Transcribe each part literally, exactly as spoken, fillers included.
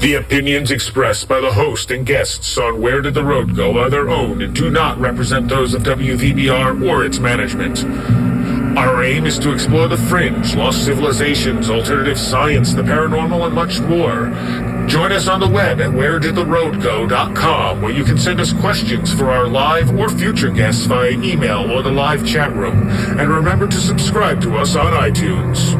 The opinions expressed by the host and guests on Where Did the Road Go are their own and do not represent those of W V B R or its management. Our aim is to explore the fringe, lost civilizations, alternative science, the paranormal, and much more. Join us on the web at where did the road go dot com, where you can send us questions for our live or future guests via email or the live chat room. And remember to subscribe to us on iTunes.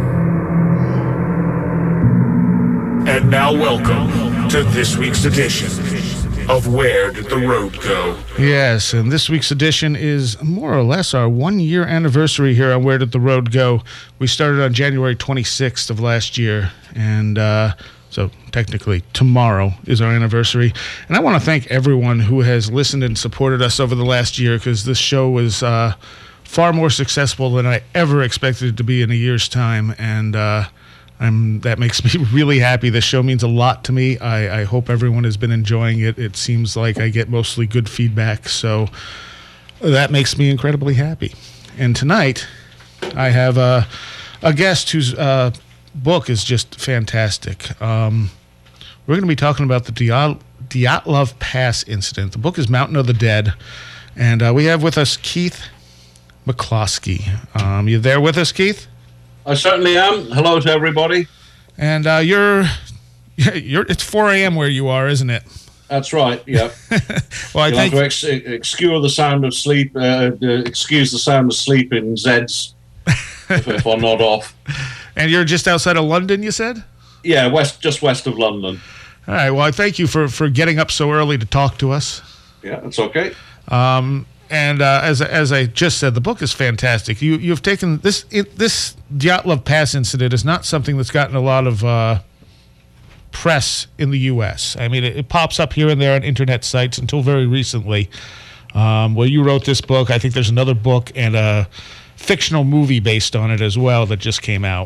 And now welcome to this week's edition of Where Did the Road Go? Yes, and this week's edition is more or less our one-year anniversary here on Where Did the Road Go. We started on January twenty-sixth of last year, and uh, so technically tomorrow is our anniversary. And I want to thank everyone who has listened and supported us over the last year, because this show was uh, far more successful than I ever expected it to be in a year's time, and uh I'm, that makes me really happy. This show means a lot to me. I, I hope everyone has been enjoying it. It seems like I get mostly good feedback, so that makes me incredibly happy. And tonight, I have a, a guest whose uh, book is just fantastic. Um, we're going to be talking about the Dya- Dyatlov Pass incident. The book is Mountain of the Dead, and uh, we have with us Keith McCloskey. Um, you there with us, Keith? I certainly am. Hello to everybody. And uh, you're, you're, it's four a.m. where you are, isn't it? That's right, yeah. Well, I You'll think... have to ex- excuse the sound of sleep, uh, uh, excuse the sound of sleep in Zeds if, if I'm not off. And you're just outside of London, you said? Yeah, west, just west of London. All right, well, I thank you for, for getting up so early to talk to us. Yeah, that's okay. Um... And uh, as as I just said, the book is fantastic. You you've taken this it, this Dyatlov Pass incident is not something that's gotten a lot of uh, press in the U S. I mean, it, it pops up here and there on internet sites until very recently. Um, well, you wrote this book. I think there's another book and a fictional movie based on it as well that just came out.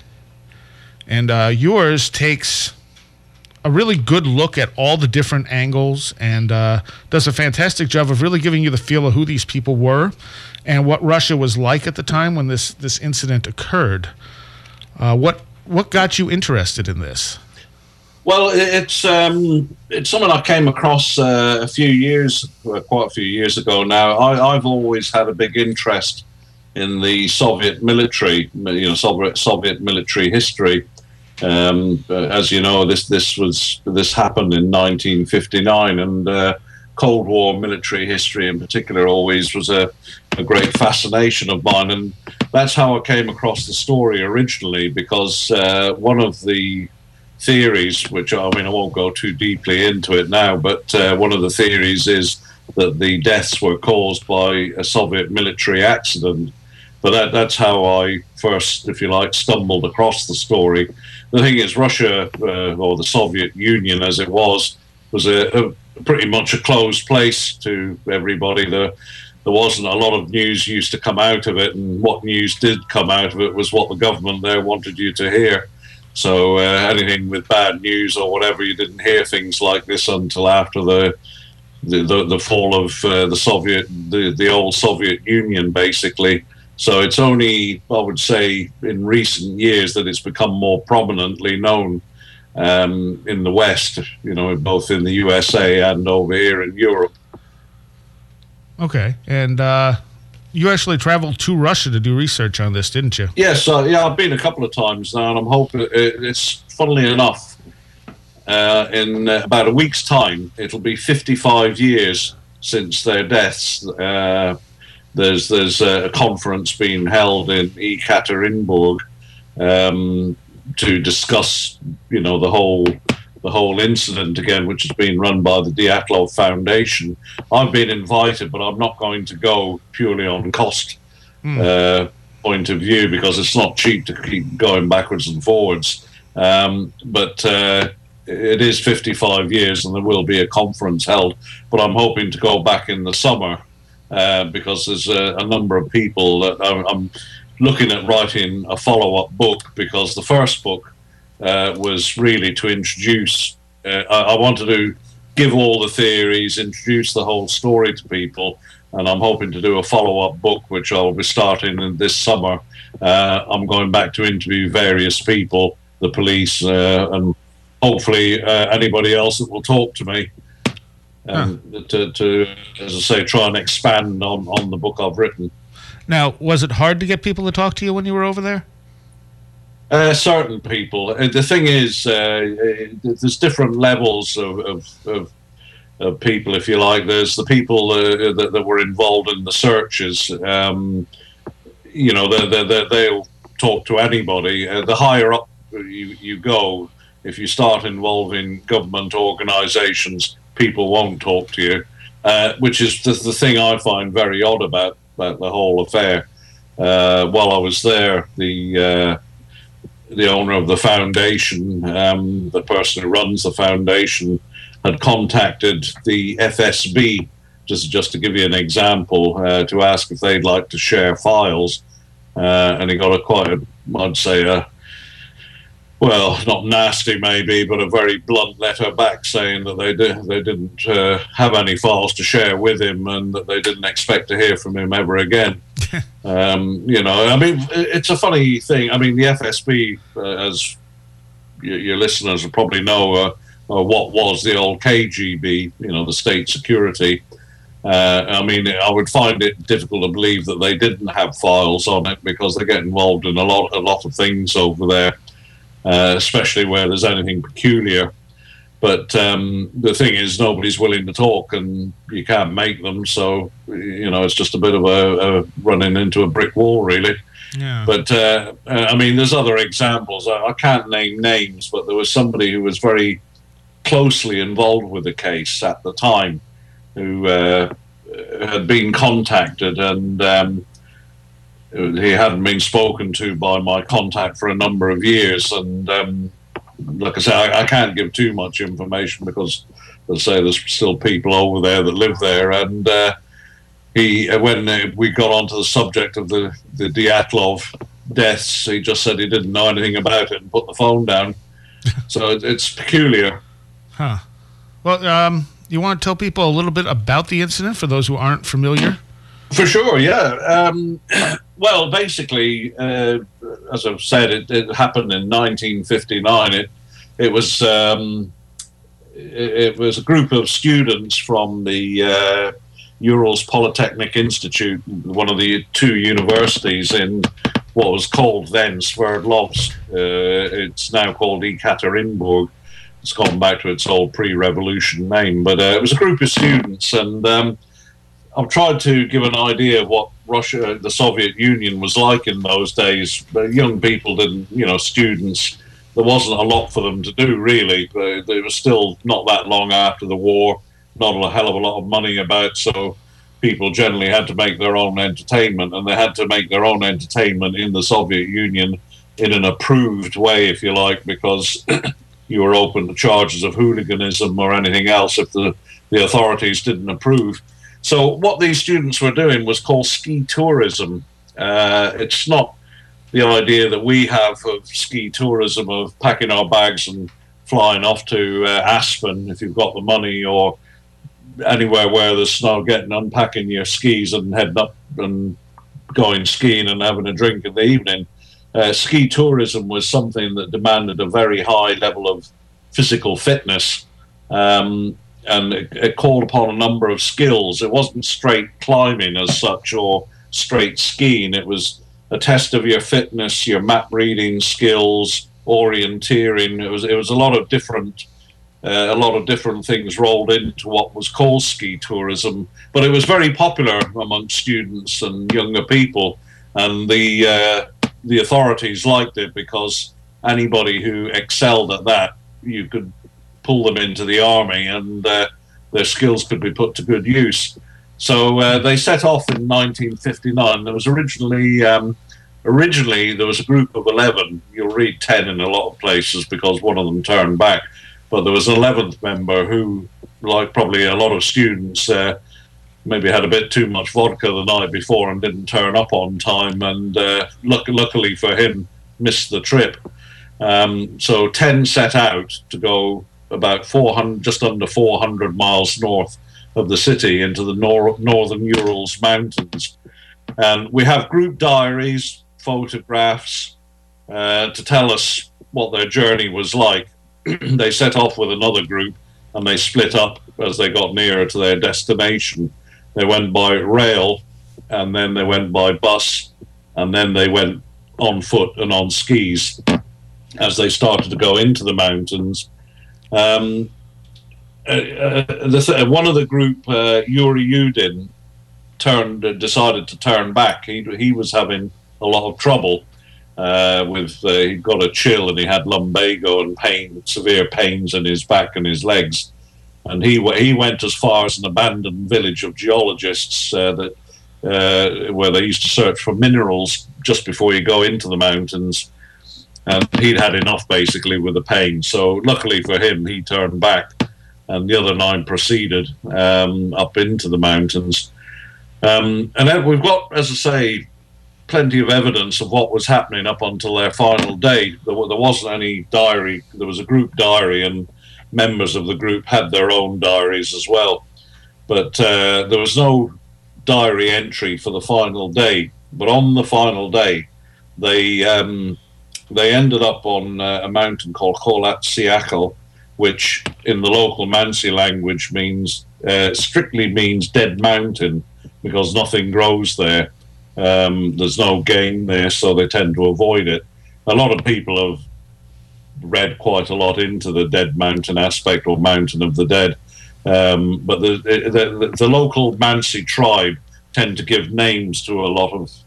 And uh, yours takes a really good look at all the different angles and uh, does a fantastic job of really giving you the feel of who these people were and what Russia was like at the time when this, this incident occurred. Uh, what what got you interested in this? Well, it's um, it's something I came across uh, a few years, well, quite a few years ago now. I, I've always had a big interest in the Soviet military, you know, Soviet, Soviet military history. Um, as you know, this this was this happened in nineteen fifty-nine, and uh, Cold War military history in particular always was a, a great fascination of mine, and that's how I came across the story originally. Because uh, one of the theories, which I mean I won't go too deeply into it now, but uh, one of the theories is that the deaths were caused by a Soviet military accident. But that, that's how I first, if you like, stumbled across the story. The thing is, Russia, uh, or the Soviet Union as it was, was a, a pretty much a closed place to everybody. There, there wasn't a lot of news used to come out of it, and what news did come out of it was what the government there wanted you to hear. So uh, anything with bad news or whatever, you didn't hear things like this until after the the, the, the fall of uh, the Soviet, the, the old Soviet Union, basically. So it's only, I would say, in recent years that it's become more prominently known um, in the West, you know, both in the U S A and over here in Europe. Okay. And uh, you actually traveled to Russia to do research on this, didn't you? Yes. Uh, yeah, I've been a couple of times now, and I'm hoping it's, funnily enough, uh, in about a week's time, it'll be fifty-five years since their deaths. Uh, There's there's a conference being held in Ekaterinburg um, to discuss, you know, the whole the whole incident again, which has been run by the Dyatlov Foundation. I've been invited, but I'm not going to go purely on cost mm. uh, point of view, because it's not cheap to keep going backwards and forwards. Um, but uh, it is fifty-five years, and there will be a conference held. But I'm hoping to go back in the summer. Uh, because there's a, a number of people that I'm, I'm looking at writing a follow-up book, because the first book uh, was really to introduce, uh, I, I wanted to give all the theories, introduce the whole story to people, and I'm hoping to do a follow-up book, which I'll be starting in this summer. Uh, I'm going back to interview various people, the police uh, and hopefully uh, anybody else that will talk to me. Um, huh. to, to, as I say, try and expand on, on the book I've written. Now, was it hard to get people to talk to you when you were over there? Uh, certain people. Uh, the thing is, uh, there's different levels of, of, of, of people, if you like. There's the people uh, that, that were involved in the searches. Um, you know, they, they, they, they'll talk to anybody. Uh, the higher up you, you go, if you start involving government organisations, people won't talk to you, uh, which is the, the thing I find very odd about, about the whole affair. Uh, while I was there, the uh, the owner of the foundation, um, the person who runs the foundation, had contacted the F S B, just, just to give you an example, uh, to ask if they'd like to share files. Uh, and he got a quite, a, I'd say, a well, not nasty maybe, but a very blunt letter back saying that they did, they didn't uh, have any files to share with him and that they didn't expect to hear from him ever again. um, you know, I mean, it's a funny thing. I mean, the F S B, uh, as your, your listeners will probably know, uh, uh, what was the old K G B, you know, the state security. Uh, I mean, I would find it difficult to believe that they didn't have files on it because they get involved in a lot, a lot of things over there. Uh, especially where there's anything peculiar. But um, the thing is, nobody's willing to talk and you can't make them. So, you know, it's just a bit of a, a running into a brick wall, really. Yeah. But, uh, I mean, there's other examples. I, I can't name names, but there was somebody who was very closely involved with the case at the time who uh, had been contacted and um, he hadn't been spoken to by my contact for a number of years, and um, like I say, I, I can't give too much information because, as I say, there's still people over there that live there. And uh, he, when uh, we got onto the subject of the the Dyatlov deaths, he just said he didn't know anything about it and put the phone down. So it, it's peculiar. Huh. Well, um, you want to tell people a little bit about the incident for those who aren't familiar? For sure, yeah. Um, well, basically, uh, as I've said, it, it happened in nineteen fifty-nine. It it was um, it, it was a group of students from the uh, Urals Polytechnic Institute, one of the two universities in what was called then Sverdlovsk. Uh, it's now called Ekaterinburg. It's gone back to its old pre-revolution name, but uh, it was a group of students, and um, I've tried to give an idea of what Russia, the Soviet Union, was like in those days. But young people didn't, you know, students, there wasn't a lot for them to do, really. But it was still not that long after the war, not a hell of a lot of money about, so people generally had to make their own entertainment, and they had to make their own entertainment in the Soviet Union in an approved way, if you like, because you were open to charges of hooliganism or anything else if the, the authorities didn't approve. So what these students were doing was called ski tourism. Uh, it's not the idea that we have of ski tourism of packing our bags and flying off to uh, Aspen if you've got the money, or anywhere where there's snow, getting unpacking your skis and heading up and going skiing and having a drink in the evening. Uh, ski tourism was something that demanded a very high level of physical fitness. Um, And it, it called upon a number of skills. It wasn't straight climbing as such or straight skiing. It was a test of your fitness, your map reading skills, orienteering. It was it was a lot of different uh, a lot of different things rolled into what was called ski tourism. But it was very popular among students and younger people, and the uh, the authorities liked it because anybody who excelled at that, you could pull them into the army, and uh, their skills could be put to good use. So uh, they set off in nineteen fifty-nine. There was originally um, originally there was a group of eleven. You'll read ten in a lot of places because one of them turned back, but there was an eleventh member who, like probably a lot of students, uh, maybe had a bit too much vodka the night before and didn't turn up on time, and uh, luck- luckily for him, missed the trip. Um, so ten set out to go about four hundred, just under four hundred miles north of the city into the nor- northern Urals mountains. And we have group diaries, photographs, uh, to tell us what their journey was like. they set off with another group, and they split up as they got nearer to their destination. They went by rail, and then they went by bus, and then they went on foot and on skis as they started to go into the mountains. Um, uh, uh, the, one of the group, uh, Yuri Yudin, turned, uh, decided to turn back. He, he was having a lot of trouble uh, with, uh, he got a chill and he had lumbago and pain, severe pains in his back and his legs. And he he went as far as an abandoned village of geologists uh, that uh, where they used to search for minerals just before you go into the mountains. And he'd had enough, basically, with the pain. So luckily for him, he turned back, and the other nine proceeded um, up into the mountains. Um, and then we've got, as I say, plenty of evidence of what was happening up until their final day. There, there wasn't any diary. There was a group diary, and members of the group had their own diaries as well. But uh, there was no diary entry for the final day. But on the final day, they um, they ended up on uh, a mountain called Kholat Syakhl, which in the local Mansi language means uh, strictly means dead mountain, because nothing grows there. Um, there's no game there, so they tend to avoid it. A lot of people have read quite a lot into the dead mountain aspect, or mountain of the dead. Um, but the, the, the local Mansi tribe tend to give names to a lot of,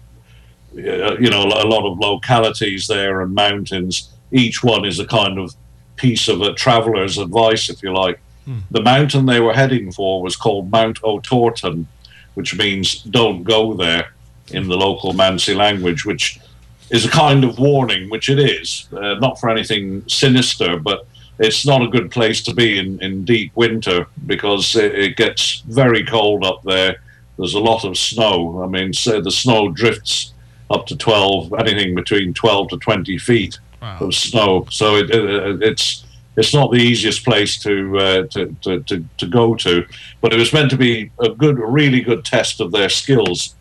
uh, you know, a lot of localities there and mountains. Each one is a kind of piece of a traveler's advice, if you like. Hmm. The mountain they were heading for was called Mount Otorten, which means don't go there in the local Mansi language, which is a kind of warning, which it is, uh, not for anything sinister, but it's not a good place to be in, in deep winter, because it, it gets very cold up there. There's a lot of snow. I mean, so the snow drifts up to twelve, anything between twelve to twenty feet wow. of snow. So it, it, it's it's not the easiest place to, uh, to, to, to, to go to, but it was meant to be a good, a really good test of their skills.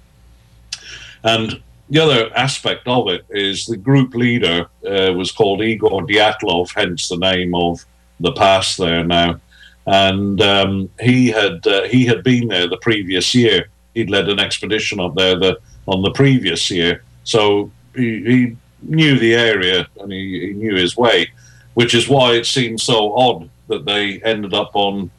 And the other aspect of it is the group leader uh, was called Igor Dyatlov, hence the name of the pass there now. And um, he had uh, he had been there the previous year. He'd led an expedition up there the, on the previous year. So he, he knew the area and he, he knew his way, which is why it seemed so odd that they ended up on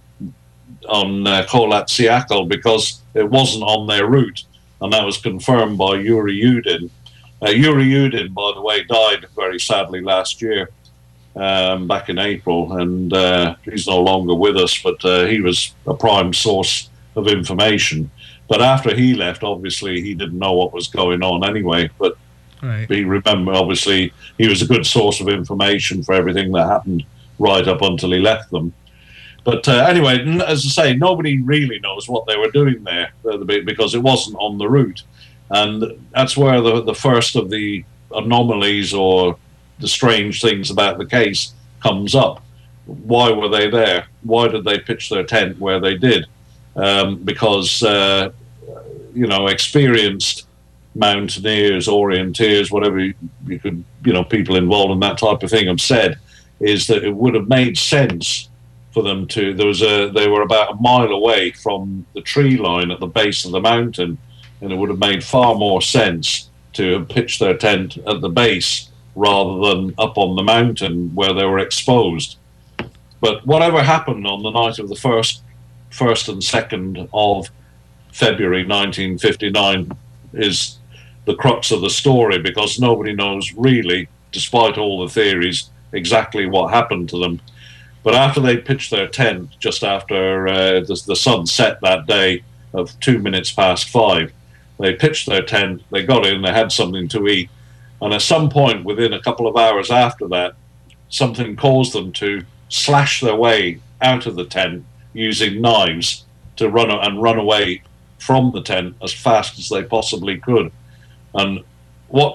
on uh, Kholat Syakhl, because it wasn't on their route. And that was confirmed by Yuri Yudin. Uh, Yuri Yudin, by the way, died very sadly last year, um, back in April, and uh, he's no longer with us, but uh, he was a prime source of information. But after he left, obviously, he didn't know what was going on anyway, but right. he remember, obviously, he was a good source of information for everything that happened right up until he left them. But uh, anyway, as I say, nobody really knows what they were doing there, because it wasn't on the route. And that's where the, the first of the anomalies or the strange things about the case comes up. Why were they there? Why did they pitch their tent where they did? Um, because, uh, you know, experienced mountaineers, orienteers, whatever you, you could, you know, people involved in that type of thing have said, is that it would have made sense for them to, there was a, they were about a mile away from the tree line at the base of the mountain, and it would have made far more sense to have pitched their tent at the base rather than up on the mountain where they were exposed. But whatever happened on the night of the first, first and second of February nineteen fifty-nine is the crux of the story, because nobody knows really, despite all the theories, exactly what happened to them. But after they pitched their tent, just after uh, the, the sun set that day of two minutes past five, they pitched their tent, they got in, they had something to eat. And at some point within a couple of hours after that, something caused them to slash their way out of the tent using knives to run and run away from the tent as fast as they possibly could. And what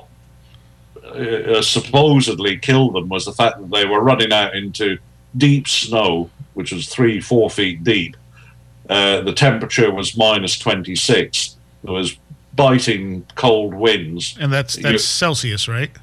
uh, supposedly killed them was the fact that they were running out into deep snow, which was three, four feet deep. Uh, the temperature was minus twenty-six. There was biting cold winds. And that's that's you, Celsius, right?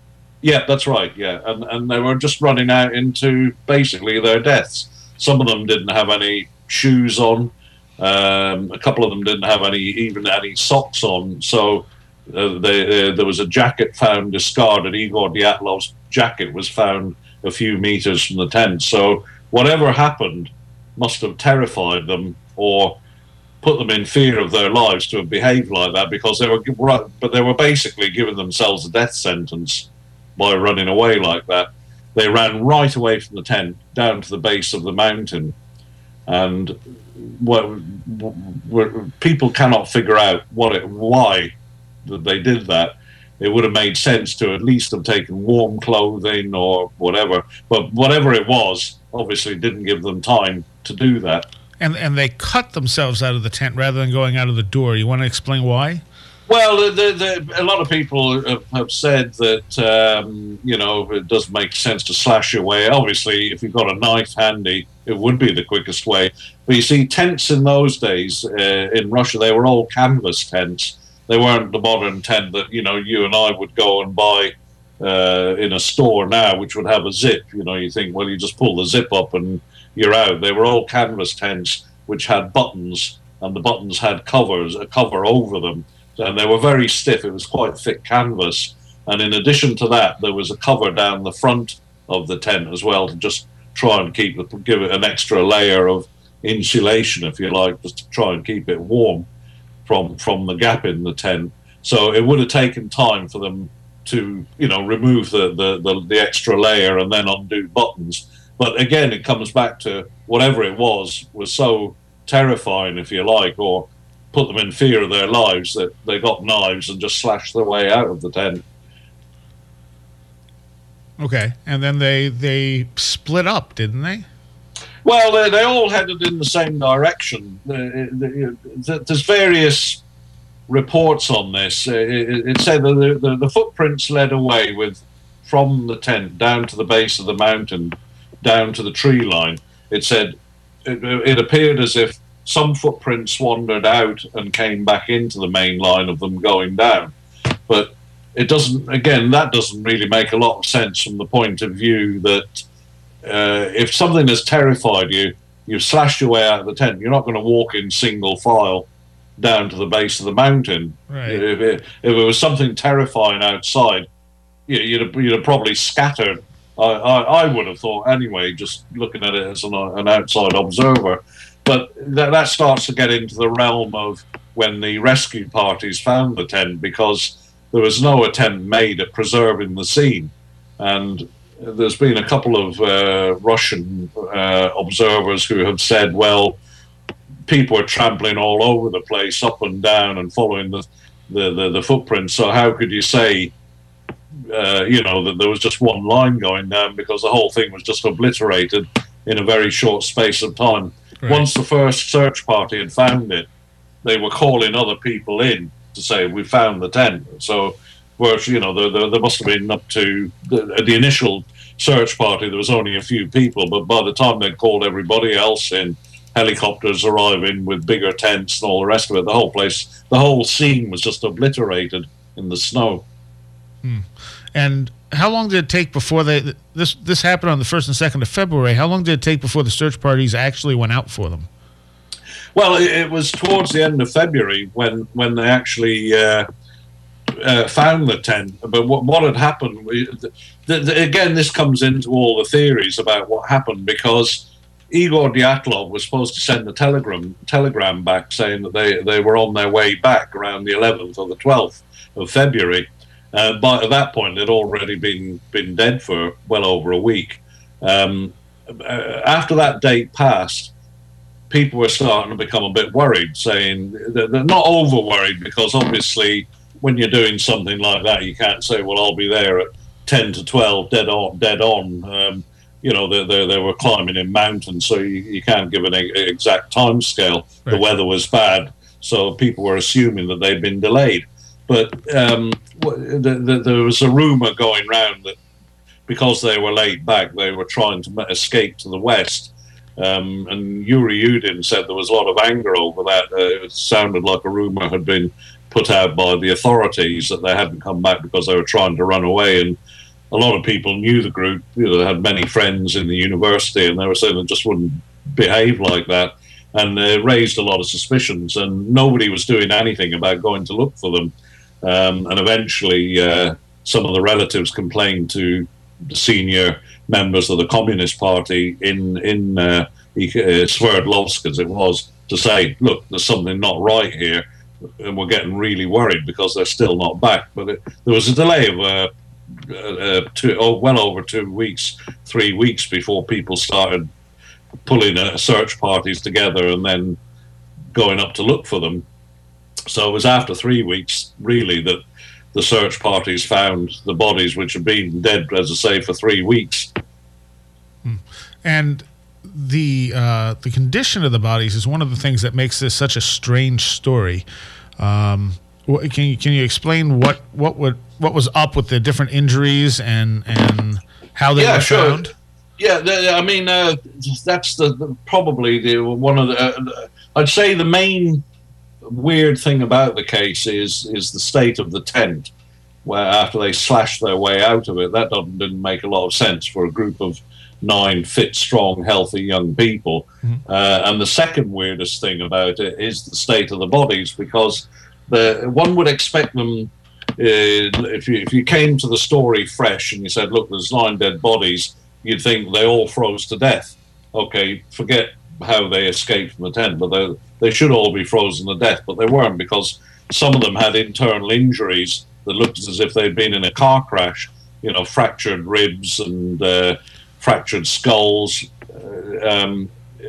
Yeah, that's right. Yeah, and and they were just running out into basically their deaths. Some of them didn't have any shoes on. Um, a couple of them didn't have any even any socks on. So uh, they, uh, there was a jacket found discarded. Igor Dyatlov's jacket was found a few meters from the tent. So whatever happened must have terrified them or put them in fear of their lives to have behaved like that, because they were, but they were basically giving themselves a death sentence by running away like that. They ran right away from the tent down to the base of the mountain, and what, what, people cannot figure out what it, why that they did that. It would have made sense to at least have taken warm clothing or whatever, but whatever it was, obviously didn't give them time to do that. And and they cut themselves out of the tent rather than going out of the door. You want to explain why? Well, the, the, a lot of people have, have said that, um, you know, it does make sense to slash your way. Obviously, if you've got a knife handy, it would be the quickest way. But you see, tents in those days uh, in Russia, they were all canvas tents. They weren't the modern tent that, you know, you and I would go and buy uh, in a store now, which would have a zip. You know, you think, well, you just pull the zip up and you're out. They were all canvas tents, which had buttons, and the buttons had covers, a cover over them. And they were very stiff. It was quite thick canvas. And in addition to that, there was a cover down the front of the tent as well to just try and keep it, give it an extra layer of insulation, if you like, just to try and keep it warm from from the gap in the tent. So it would have taken time for them to, you know, remove the, the, the, the extra layer and then undo buttons. But again, it comes back to whatever it was, was so terrifying, if you like, or put them in fear of their lives, that they got knives and just slashed their way out of the tent. Okay, and then they they split up, didn't they? Well, they, they all headed in the same direction. There's various reports on this. It, it said that the, the, the footprints led away with from the tent down to the base of the mountain, down to the tree line. It said it, it appeared as if some footprints wandered out and came back into the main line of them going down. But it doesn't, again, that doesn't really make a lot of sense from the point of view that uh, if something has terrified you, you've slashed your way out of the tent, you're not going to walk in single file down to the base of the mountain. Right. If it, if it was something terrifying outside, you'd have, you'd have probably scattered. I, I, I would have thought anyway, just looking at it as an, an outside observer. But that, that starts to get into the realm of when the rescue parties found the tent, because there was no attempt made at preserving the scene. And there's been a couple of uh, Russian uh, observers who have said, well, people are trampling all over the place, up and down, and following the, the, the, the footprints. So how could you say, uh, you know, that there was just one line going down, because the whole thing was just obliterated in a very short space of time. Right. Once the first search party had found it, they were calling other people in to say, we found the tent. So, whereas, you know, there, there, there must have been up to the, the initial search party, there was only a few people, but by the time they called everybody else in, helicopters arriving with bigger tents and all the rest of it, the whole place, the whole scene was just obliterated in the snow. Hmm. And how long did it take before they, this this happened on the first and second of February, how long did it take before the search parties actually went out for them? Well, it, it was towards the end of February when, when they actually uh, uh, found the tent. But what, what had happened, the, the, the, again, this comes into all the theories about what happened, because Igor Dyatlov was supposed to send a telegram telegram back saying that they, they were on their way back around the eleventh or the twelfth of February. Uh, but at that point, they'd already been been dead for well over a week. Um, after that date passed, people were starting to become a bit worried, saying they're not over worried, because obviously when you're doing something like that, you can't say, well, I'll be there at ten to twelve, dead on, dead on. Um, you know, they, they, they were climbing in mountains, so you, you can't give an exact time scale. Right. The weather was bad, so people were assuming that they'd been delayed. But um, the, the, there was a rumor going round that because they were laid back, they were trying to escape to the west. Um, and Yuri Yudin said there was a lot of anger over that. Uh, it sounded like a rumor had been put out by the authorities that they hadn't come back because they were trying to run away. And a lot of people knew the group. You know, they had many friends in the university, and they were saying they just wouldn't behave like that, and uh, raised a lot of suspicions. And nobody was doing anything about going to look for them. Um, and eventually, uh, some of the relatives complained to the senior members of the Communist Party in in uh, uh, Sverdlovsk, as it was, to say, look, there's something not right here, and we're getting really worried because they're still not back. But it, there was a delay of uh, uh, two, oh, well over two weeks, three weeks before people started pulling uh, search parties together and then going up to look for them. So it was after three weeks, really, that the search parties found the bodies, which had been dead, as I say, for three weeks. And the uh, the condition of the bodies is one of the things that makes this such a strange story. Um, what, can you can you explain what what would what was up with the different injuries and and how they yeah, were sure. found? Yeah, the, I mean uh, that's the, the probably the one of the. Uh, I'd say the main weird thing about the case is is the state of the tent, where after they slashed their way out of it, that doesn't, didn't make a lot of sense for a group of nine fit, strong, healthy young people. Mm-hmm. Uh, and the second weirdest thing about it is the state of the bodies, because the one would expect them, uh, if you if you came to the story fresh and you said, look, there's nine dead bodies, you'd think they all froze to death. Okay, forget how they escaped from the tent, but they they should all be frozen to death, but they weren't, because some of them had internal injuries that looked as if they'd been in a car crash, you know, fractured ribs and uh, fractured skulls. Uh, um,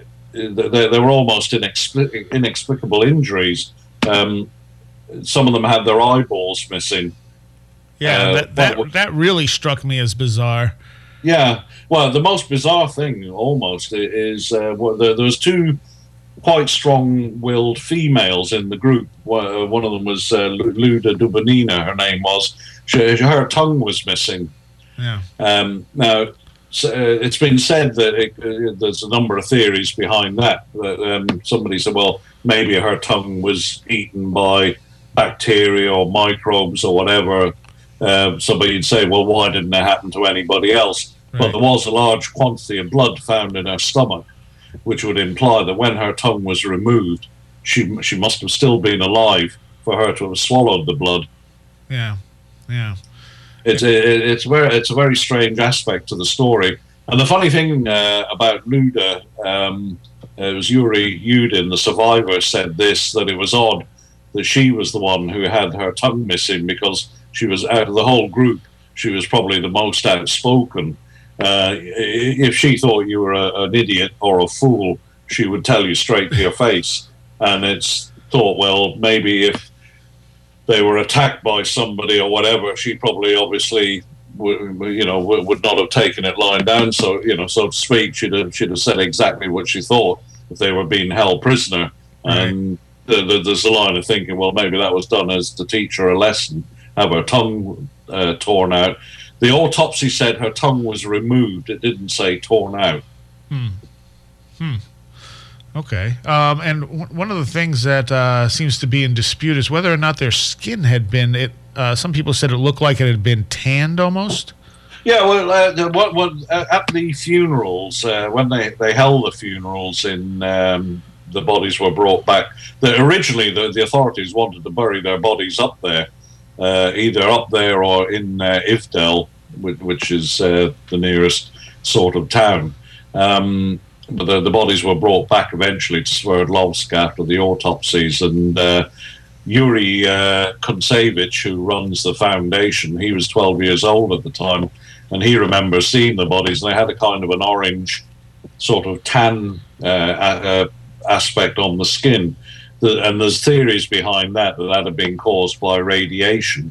they, they were almost inexplic- inexplicable injuries. Um, some of them had their eyeballs missing. Yeah, uh, that, that, that really struck me as bizarre. Yeah, well, the most bizarre thing almost is uh, well, there, there was two quite strong-willed females in the group. One of them was uh, Luda Dubonina, her name was. She, her tongue was missing. Yeah. Um, now, so, uh, it's been said that it, uh, there's a number of theories behind that. that um, somebody said, well, maybe her tongue was eaten by bacteria or microbes or whatever. Uh, somebody'd say, well, why didn't it happen to anybody else? Right. But there was a large quantity of blood found in her stomach, which would imply that when her tongue was removed, she she must have still been alive for her to have swallowed the blood. Yeah, yeah. It's it, it's very it's a very strange aspect to the story. And the funny thing uh, about Luda, um, it was Yuri Yudin, the survivor, said this, that it was odd that she was the one who had her tongue missing, because she was, out of the whole group, she was probably the most outspoken. Uh, if she thought you were a, an idiot or a fool, she would tell you straight to your face. And it's thought, well, maybe if they were attacked by somebody or whatever, she probably obviously would, you know, would not have taken it lying down. So, you know, so to speak, she'd have, she'd have said exactly what she thought if they were being held prisoner. Right. And the, the, there's a line of thinking, well, maybe that was done as to teach her a lesson, have her tongue uh, torn out. The autopsy said her tongue was removed. It didn't say torn out. Hmm. Hmm. Okay. Um, and w- one of the things that uh, seems to be in dispute is whether or not their skin had been. It. Uh, some people said it looked like it had been tanned almost. Yeah. Well, uh, what, what, uh, at the funerals, uh, when they, they held the funerals in. Um, the bodies were brought back. The, originally, the, the authorities wanted to bury their bodies up there. Uh, either up there or in uh, Ivdel, which, which is uh, the nearest sort of town. Um, but the, the bodies were brought back eventually to Sverdlovsk after the autopsies. And uh, Yuri uh, Kuntsevich, who runs the foundation, he was twelve years old at the time, and he remembers seeing the bodies, and they had a kind of an orange sort of tan uh, uh, aspect on the skin. And there's theories behind that that that had been caused by radiation.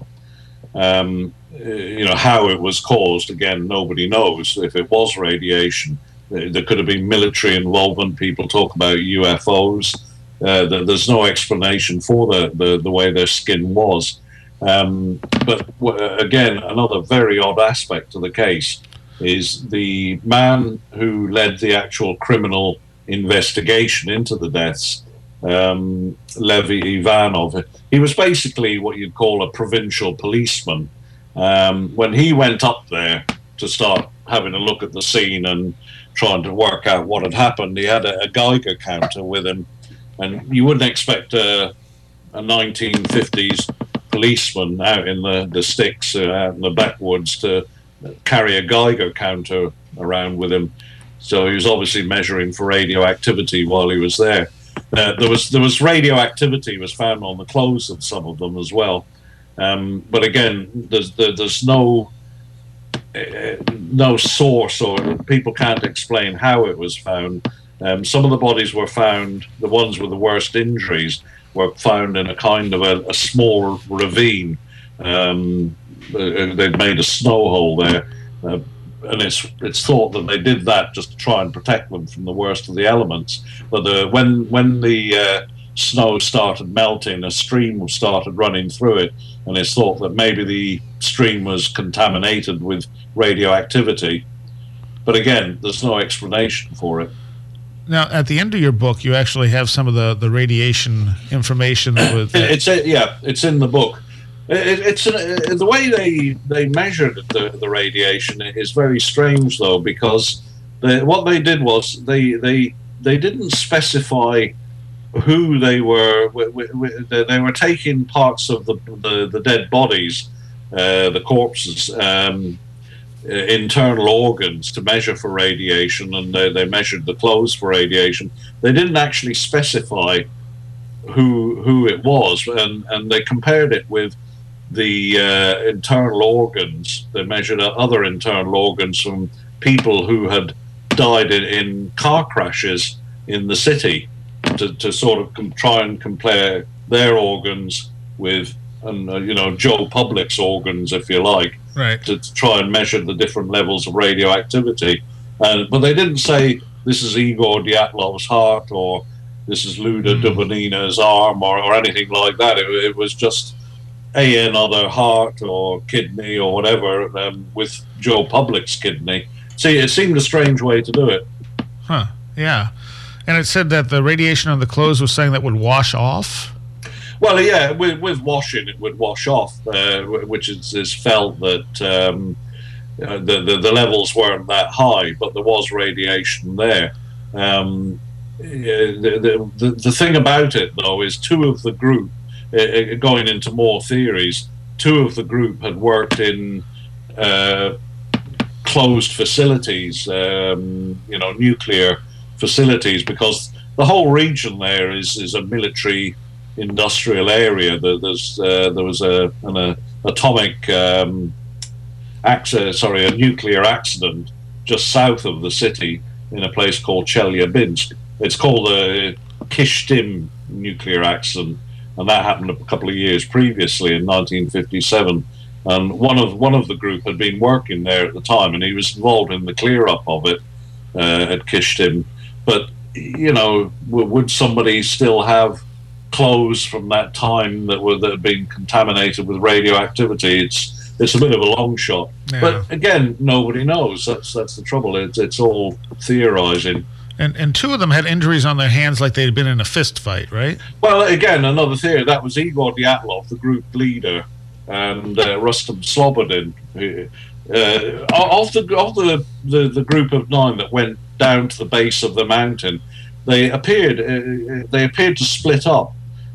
Um, you know, how it was caused, again, nobody knows. If it was radiation, there could have been military involvement. People talk about U F Os. Uh, there's no explanation for the, the, the way their skin was. Um, but again, another very odd aspect to the case is the man who led the actual criminal investigation into the deaths, Um, Levy Ivanov. He was basically what you'd call a provincial policeman. Um, when he went up there to start having a look at the scene and trying to work out what had happened, he had a, a Geiger counter with him, and you wouldn't expect a, a nineteen fifties policeman out in the, the sticks, uh, out in the backwoods, to carry a Geiger counter around with him. So he was obviously measuring for radioactivity while he was there. Uh, there was there was radioactivity was found on the clothes of some of them as well. Um, but again, there's there, there's no uh, no source, or people can't explain how it was found. Um, some of the bodies were found, the ones with the worst injuries, were found in a kind of a, a small ravine. Um, they'd made a snow hole there, uh, and it's it's thought that they did that just to try and protect them from the worst of the elements. But the, when when the uh, snow started melting, a stream started running through it, and it's thought that maybe the stream was contaminated with radioactivity. But again, there's no explanation for it. Now, at the end of your book, you actually have some of the, the radiation information. With, uh, it's a, yeah, it's in the book. It, it's uh, the way they they measured the, the radiation is very strange, though, because they, what they did was they they they didn't specify who they were. They were taking parts of the the, the dead bodies, uh, the corpses. Um, internal organs to measure for radiation, and they, they measured the clothes for radiation. They didn't actually specify who who it was, and, and they compared it with the uh, internal organs. They measured other internal organs from people who had died in, in car crashes in the city to, to sort of com- try and compare their organs with, and uh, you know, Joe Public's organs, if you like. Right. To, to try and measure the different levels of radioactivity. Uh, but they didn't say this is Igor Dyatlov's heart or this is Luda mm. Dubonina's arm or, or anything like that. It, it was just a another heart or kidney or whatever, um, with Joe Public's kidney. See, it seemed a strange way to do it. Huh, yeah. And it said that the radiation on the clothes was something that would wash off? Well, yeah, with, with washing, it would wash off, uh, which is, is felt that um, uh, the, the the levels weren't that high, but there was radiation there. Um, the, the, the thing about it, though, is two of the group, uh, going into more theories, two of the group had worked in uh, closed facilities, um, you know, nuclear facilities, because the whole region there is, is a military industrial area. There's uh, there was a an a, atomic um, accident, sorry, a nuclear accident just south of the city in a place called Chelyabinsk. It's called the Kishtim nuclear accident, and that happened a couple of years previously in nineteen fifty-seven. And one of one of the group had been working there at the time, and he was involved in the clear up of it uh, at Kishtim. But you know, w- would somebody still have clothes from that time that were that had been contaminated with radioactivity? It's it's a bit of a long shot, yeah. But again, nobody knows. That's that's the trouble. It's it's all theorizing. And and two of them had injuries on their hands, like they'd been in a fist fight, right? Well, again, another theory. That was Igor Dyatlov, the group leader, and uh, Rustam Slobodin. Uh, of the of the, the the group of nine that went down to the base of the mountain, they appeared uh, they appeared to split up.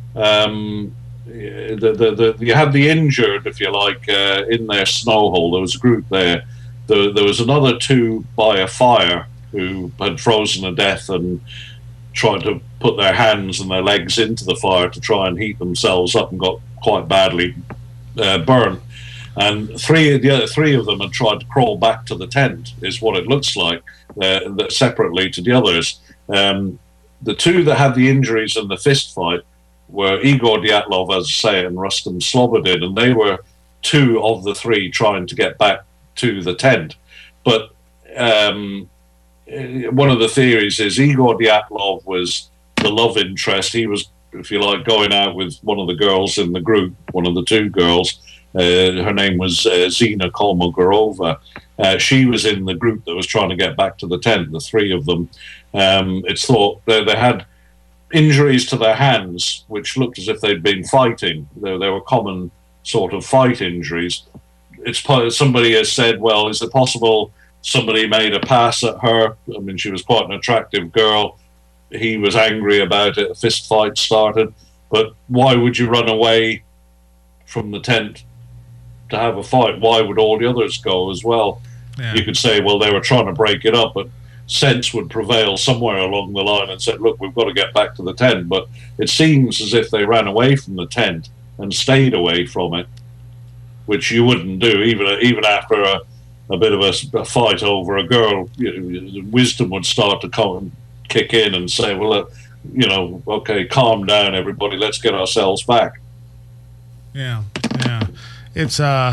Um, the, the, the, you had the injured, if you like, uh, in their snow hole. There was a group there. There, there was another two by a fire who had frozen to death and tried to put their hands and their legs into the fire to try and heat themselves up and got quite badly uh, burnt. And three the other three of them had tried to crawl back to the tent, is what it looks like, uh, that separately to the others. Um, the two that had the injuries in the fist fight were Igor Dyatlov, as I say, and Rustam Slobodin, and they were two of the three trying to get back to the tent. But um, one of the theories is Igor Dyatlov was the love interest. He was, if you like, going out with one of the girls in the group, one of the two girls. Uh, her name was uh, Zina Kolmogorova. Uh, she was in the group that was trying to get back to the tent, the three of them. Um, it's thought they, they had injuries to their hands, which looked as if they'd been fighting. They, they were common sort of fight injuries. it's somebody has said, well, is it possible somebody made a pass at her? I mean, she was quite an attractive girl. He was angry about it. A fist fight started. But why would you run away from the tent to have a fight? Why would all the others go as well? Yeah. You could say, well, they were trying to break it up, but sense would prevail somewhere along the line and said, look, we've got to get back to the tent. But it seems as if they ran away from the tent and stayed away from it, which you wouldn't do, even even after a, a bit of a, a fight over a girl. You know, wisdom would start to come and kick in and say, well, uh, you know, okay, calm down, everybody, let's get ourselves back. Yeah, yeah. It's, uh,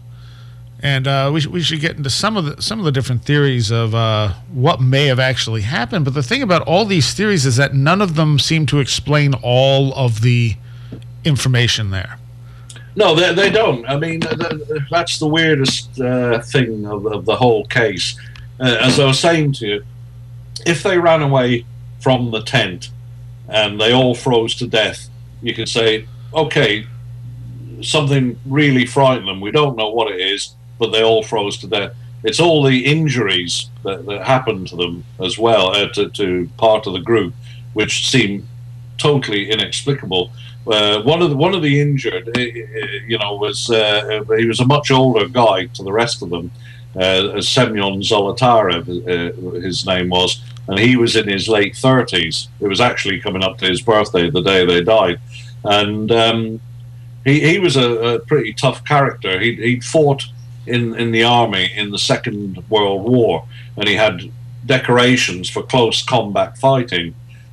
and uh, we, sh- we should get into some of the some of the different theories of uh, what may have actually happened. But the thing about all these theories is that none of them seem to explain all of the information there. No, they, they don't. I mean, that's the weirdest uh, thing of, of the whole case. Uh, as I was saying to you, if they ran away from the tent and they all froze to death, you could say, okay, something really frightened them. We don't know what it is, but they all froze to death. It's all the injuries that, that happened to them as well, uh, to, to part of the group, which seem totally inexplicable. Uh, one of the one of the injured, uh, you know, was uh, he was a much older guy to the rest of them. Uh, Semyon Zolotarev, uh, his name was, and he was in his late thirties. It was actually coming up to his birthday, the day they died, and um, he he was a, a pretty tough character. He he'd fought in in the army in the Second World War, and he had decorations for close combat fighting.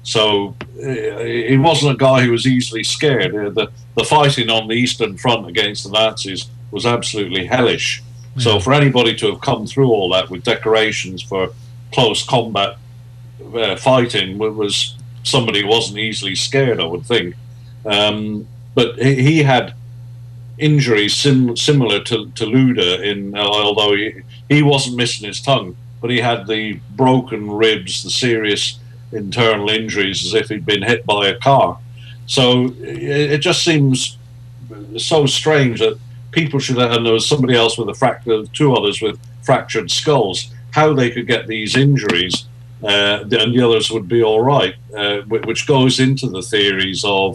So uh, he wasn't a guy who was easily scared. Uh, the the fighting on the Eastern Front against the Nazis was absolutely hellish. Yeah. So for anybody to have come through all that with decorations for close combat uh, fighting was somebody who wasn't easily scared, I would think. Um, but he, he had injuries sim- similar to, to Luda, in, uh, although he, he wasn't missing his tongue, but he had the broken ribs, the serious internal injuries, as if he'd been hit by a car. So it, it just seems so strange that people should have, and there was somebody else with a fracture, two others with fractured skulls, how they could get these injuries uh, and the others would be all right, uh, which goes into the theories of,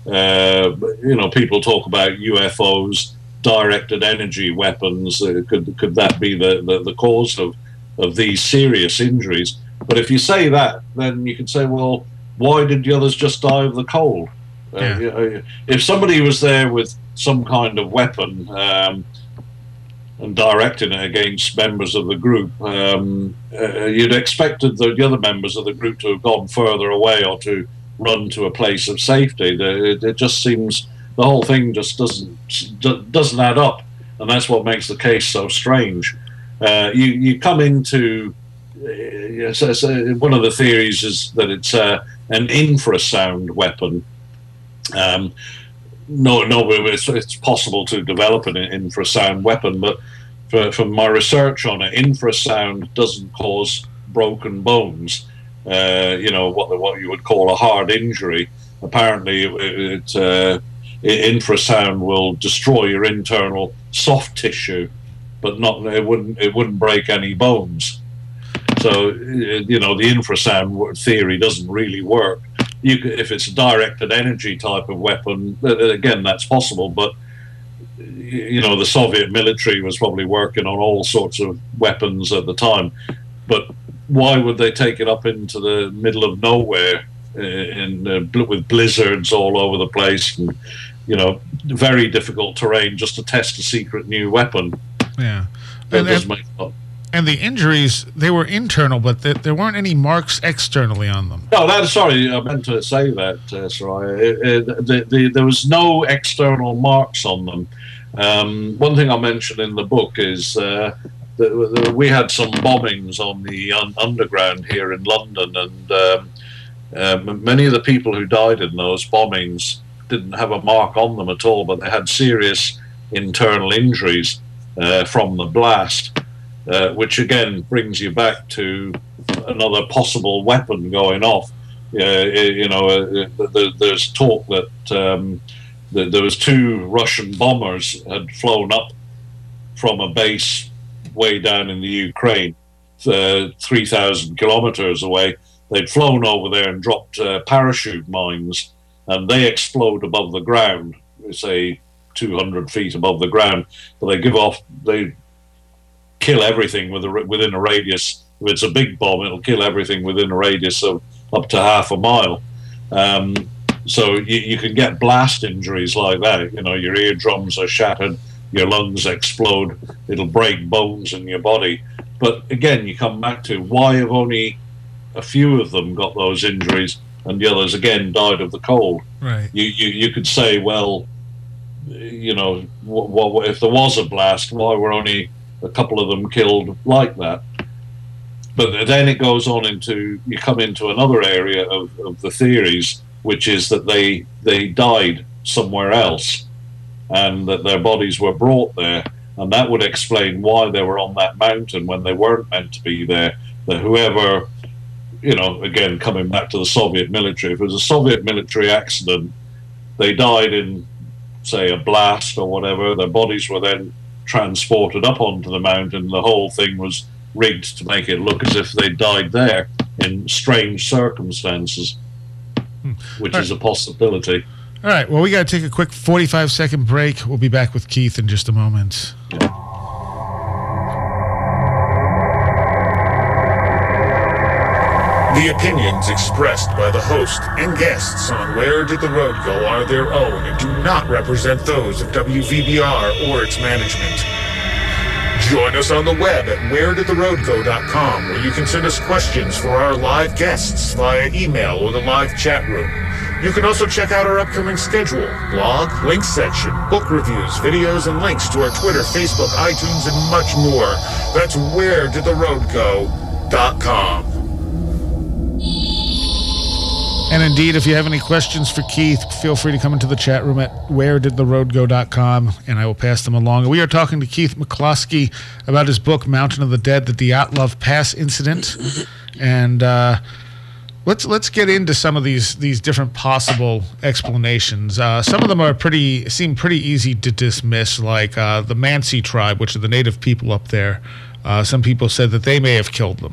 uh, you know, people talk about U F Os, directed energy weapons. Uh, could could that be the, the, the cause of, of these serious injuries? But if you say that, then you can say, well, why did the others just die of the cold? Yeah. Uh, if somebody was there with some kind of weapon um, and directing it against members of the group, um, uh, you'd expected the, the other members of the group to have gone further away or to run to a place of safety. It, it just seems the whole thing just doesn't doesn't add up, and that's what makes the case so strange. Uh, you you come into uh, so, so one of the theories is that it's uh, an infrasound weapon. Um, no, no, it's, it's possible to develop an infrasound weapon, but for, from my research on it, infrasound doesn't cause broken bones. Uh, you know, what what you would call a hard injury. Apparently, it, it uh, infrasound will destroy your internal soft tissue, but not it wouldn't it wouldn't break any bones. So, you know, the infrasound theory doesn't really work. You could, if it's a directed energy type of weapon, again, that's possible. But, you know, the Soviet military was probably working on all sorts of weapons at the time. But why would they take it up into the middle of nowhere in, uh, with blizzards all over the place and, you know, very difficult terrain just to test a secret new weapon? Yeah. That does make sense. And the injuries, they were internal, but th- there weren't any marks externally on them. No, that, sorry, I meant to say that, uh, Soraya. Uh, the, the, there was no external marks on them. Um, one thing I mentioned in the book is uh, that, that we had some bombings on the un- underground here in London, and um, uh, many of the people who died in those bombings didn't have a mark on them at all, but they had serious internal injuries uh, from the blast. Uh, which again brings you back to another possible weapon going off. Uh, you know, uh, uh, there's talk that, um, that there was two Russian bombers had flown up from a base way down in the Ukraine, uh, three thousand kilometers away. They'd flown over there and dropped uh, parachute mines, and they explode above the ground, say two hundred feet above the ground. But they give off, they kill everything with a, within a radius. If it's a big bomb, it'll kill everything within a radius of up to half a mile. Um, so you, you can get blast injuries like that. You know, your eardrums are shattered, your lungs explode, it'll break bones in your body. But again, you come back to why have only a few of them got those injuries and the others again died of the cold? Right. You you, you could say, well, you know, what, what, if there was a blast, why were only a couple of them killed like that? But then it goes on into, you come into another area of, of the theories, which is that they they died somewhere else and that their bodies were brought there. And that would explain why they were on that mountain when they weren't meant to be there. That whoever, you know, again, coming back to the Soviet military, if it was a Soviet military accident, they died in, say, a blast or whatever, their bodies were then transported up onto the mountain. The whole thing was rigged to make it look as if they died there in strange circumstances, hmm. which All is right. a possibility. All right. Well, we got to take a quick forty-five second break. We'll be back with Keith in just a moment. The opinions expressed by the host and guests on Where Did the Road Go are their own and do not represent those of W V B R or its management. Join us on the web at where did the road go dot com, where you can send us questions for our live guests via email or the live chat room. You can also check out our upcoming schedule, blog, links section, book reviews, videos, and links to our Twitter, Facebook, iTunes, and much more. That's where did the road go dot com. And indeed, if you have any questions for Keith, feel free to come into the chat room at where did the road go dot com, and I will pass them along. We are talking to Keith McCloskey about his book, Mountain of the Dead, the Dyatlov Pass Incident. And uh, let's let's get into some of these these different possible explanations. Uh, some of them are pretty seem pretty easy to dismiss, like uh, the Mansi tribe, which are the native people up there. Uh, some people said that they may have killed them.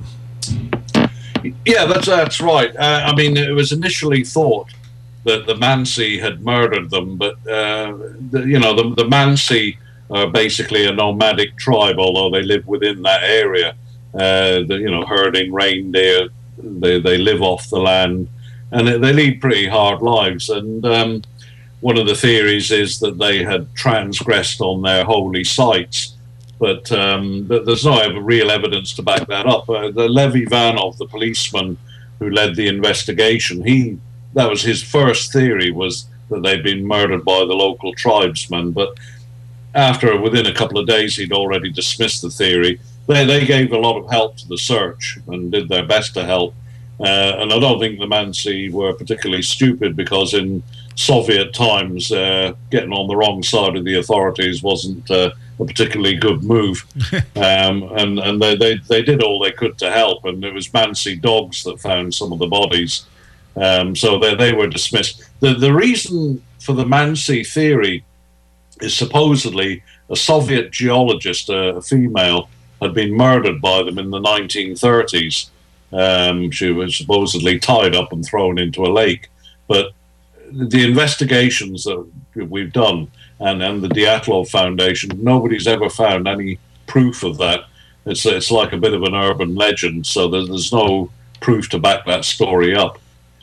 Yeah, that's that's right. Uh, I mean, it was initially thought that the Mansi had murdered them, but uh, the, you know, the, the Mansi are basically a nomadic tribe, although they live within that area. Uh, the, you know, herding reindeer, they they live off the land, and they, they lead pretty hard lives. And um, one of the theories is that they had transgressed on their holy sites. But um, there's no real evidence to back that up. Uh, the Lev Ivanov, the policeman who led the investigation, he that was his first theory, was that they'd been murdered by the local tribesmen. But after, within a couple of days, he'd already dismissed the theory. They, they gave a lot of help to the search and did their best to help. Uh, and I don't think the Mansi were particularly stupid, because in Soviet times, uh, getting on the wrong side of the authorities wasn't uh, a particularly good move. um, and and they, they, they did all they could to help, and it was Mansi dogs that found some of the bodies. Um, so they, they were dismissed. The, the reason for the Mansi theory is supposedly a Soviet geologist, a, a female, had been murdered by them in the nineteen thirties. Um, she was supposedly tied up and thrown into a lake. But the investigations that we've done, and, and the Dyatlov Foundation, nobody's ever found any proof of that. It's it's like a bit of an urban legend, so there's, there's no proof to back that story up.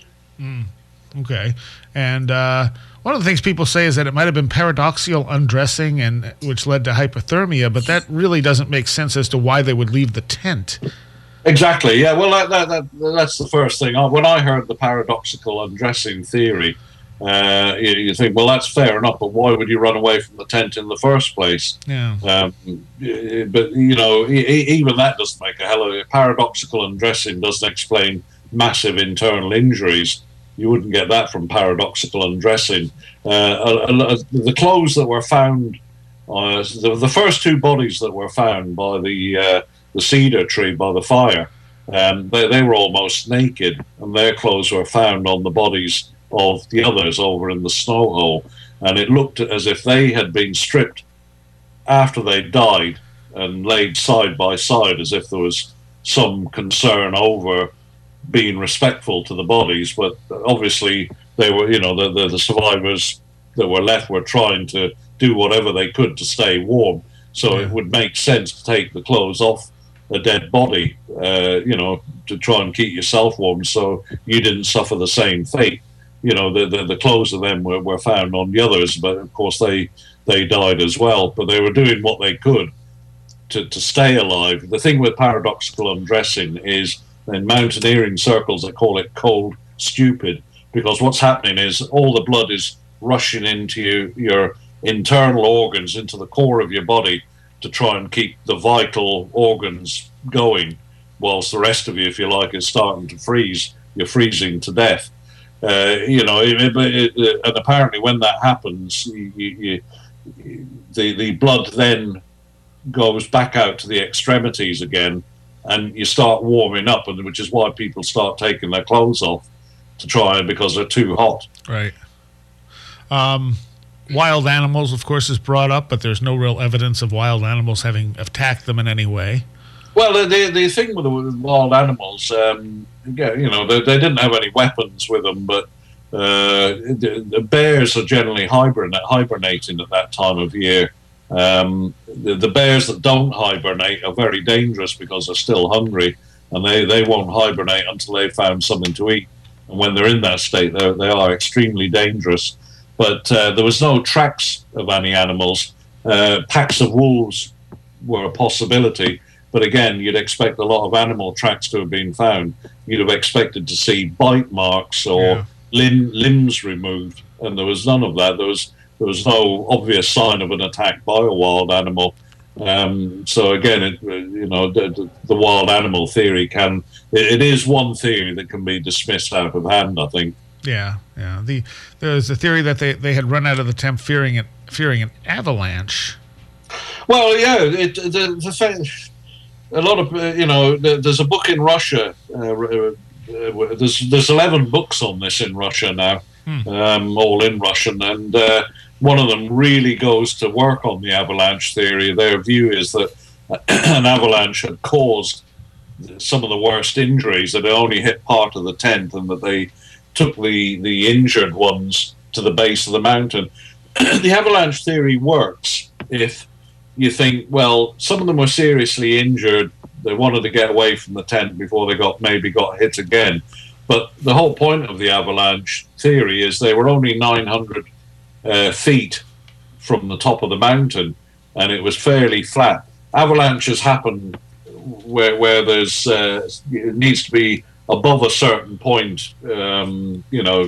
Mm, okay. And uh, one of the things people say is that it might have been paradoxical undressing, and which led to hypothermia, but that really doesn't make sense as to why they would leave the tent. Exactly, yeah. Well, that, that, that, that's the first thing. When I heard the paradoxical undressing theory, uh, you, you think, well, that's fair enough, but why would you run away from the tent in the first place? Yeah. Um, but, you know, even that doesn't make a hell of a... Paradoxical undressing doesn't explain massive internal injuries. You wouldn't get that from paradoxical undressing. Uh, uh, the clothes that were found, uh, the, the first two bodies that were found by the... Uh, the cedar tree by the fire, um, they, they were almost naked, and their clothes were found on the bodies of the others over in the snow hole. And it looked as if they had been stripped after they died and laid side by side as if there was some concern over being respectful to the bodies. But obviously they were, you know, the, the, the survivors that were left were trying to do whatever they could to stay warm. So yeah. It would make sense to take the clothes off a dead body, uh, you know, to try and keep yourself warm so you didn't suffer the same fate. You know, the, the, the clothes of them were, were found on the others, but of course they, they died as well. But they were doing what they could to, to stay alive. The thing with paradoxical undressing is in mountaineering circles they call it cold stupid, because what's happening is all the blood is rushing into you, your internal organs, into the core of your body to try and keep the vital organs going, whilst the rest of you, if you like, is starting to freeze. You're freezing to death. Uh, you know, it, it, it, and apparently when that happens, you, you, you, the, the blood then goes back out to the extremities again, and you start warming up, and which is why people start taking their clothes off to try, because they're too hot. Right. Um, wild animals, of course, is brought up, but there's no real evidence of wild animals having attacked them in any way. Well, the the thing with the wild animals, um, yeah, you know, they, they didn't have any weapons with them, but uh, the, the bears are generally hibernate, hibernating at that time of year. Um, the, the bears that don't hibernate are very dangerous because they're still hungry, and they, they won't hibernate until they've found something to eat. And when they're in that state, they are extremely dangerous. But uh, there was no tracks of any animals. Uh, packs of wolves were a possibility. But again, you'd expect a lot of animal tracks to have been found. You'd have expected to see bite marks or yeah. limb, limbs removed, and there was none of that. There was there was no obvious sign of an attack by a wild animal. Um, so again, it, you know, the, the wild animal theory can it, it is one theory that can be dismissed out of hand, I think. Yeah, yeah. The there's a theory that they, they had run out of the temp fearing it fearing an avalanche. Well, yeah, it, the the fact. A lot of, uh, you know, there's a book in Russia. Uh, uh, there's there's eleven books on this in Russia now, hmm. um, all in Russian, and uh, one of them really goes to work on the avalanche theory. Their view is that an avalanche had caused some of the worst injuries, that it only hit part of the tent, and that they took the, the injured ones to the base of the mountain. The avalanche theory works if you think, well, some of them were seriously injured. They wanted to get away from the tent before they got maybe got hit again. But the whole point of the avalanche theory is they were only nine hundred uh, feet from the top of the mountain, and it was fairly flat. Avalanches happen where where there's uh, it needs to be above a certain point. Um, you know,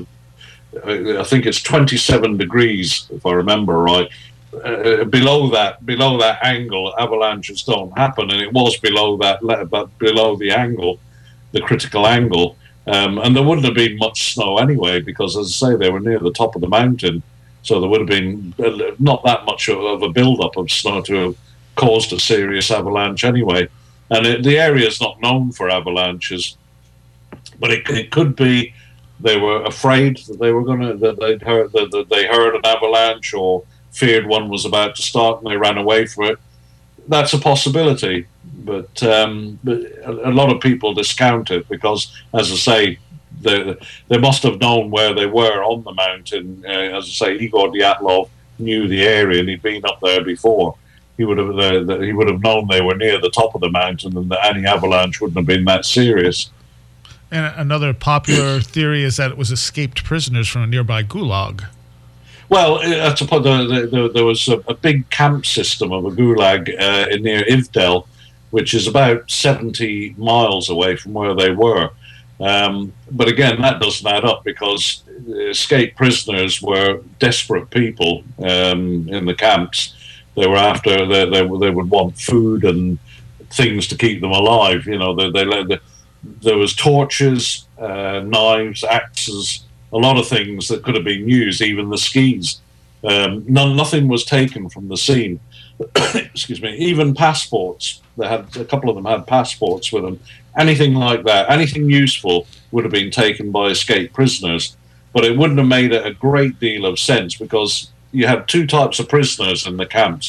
I think it's twenty-seven degrees, if I remember right. Uh, below that, below that angle, avalanches don't happen, and it was below that, but below the angle, the critical angle, um, and there wouldn't have been much snow anyway, because, as I say, they were near the top of the mountain, so there would have been not that much of a build-up of snow to have caused a serious avalanche anyway. And it, the area is not known for avalanches, but it, it could be they were afraid that they were going to that they'd heard that, that they heard an avalanche, or feared one was about to start and they ran away from it. That's a possibility, but, um, but a, a lot of people discount it because, as I say, they, they must have known where they were on the mountain. Uh, as I say, Igor Dyatlov knew the area and he'd been up there before. He would have uh, the, he would have known they were near the top of the mountain, and that any avalanche wouldn't have been that serious. And another popular theory is that it was escaped prisoners from a nearby gulag. Well, at a point, there, there, there was a, a big camp system of a gulag uh, near Ivdel, which is about seventy miles away from where they were. Um, but again, that doesn't add up, because escaped prisoners were desperate people um, in the camps. They were after, they, they, they would want food and things to keep them alive. You know, they, they, they, there was torches, uh, knives, axes, a lot of things that could have been used, even the skis. Um, none, nothing was taken from the scene. Excuse me. Even passports. They had a couple of them had passports with them. Anything like that, anything useful would have been taken by escaped prisoners. But it wouldn't have made a great deal of sense, because you had two types of prisoners in the camps.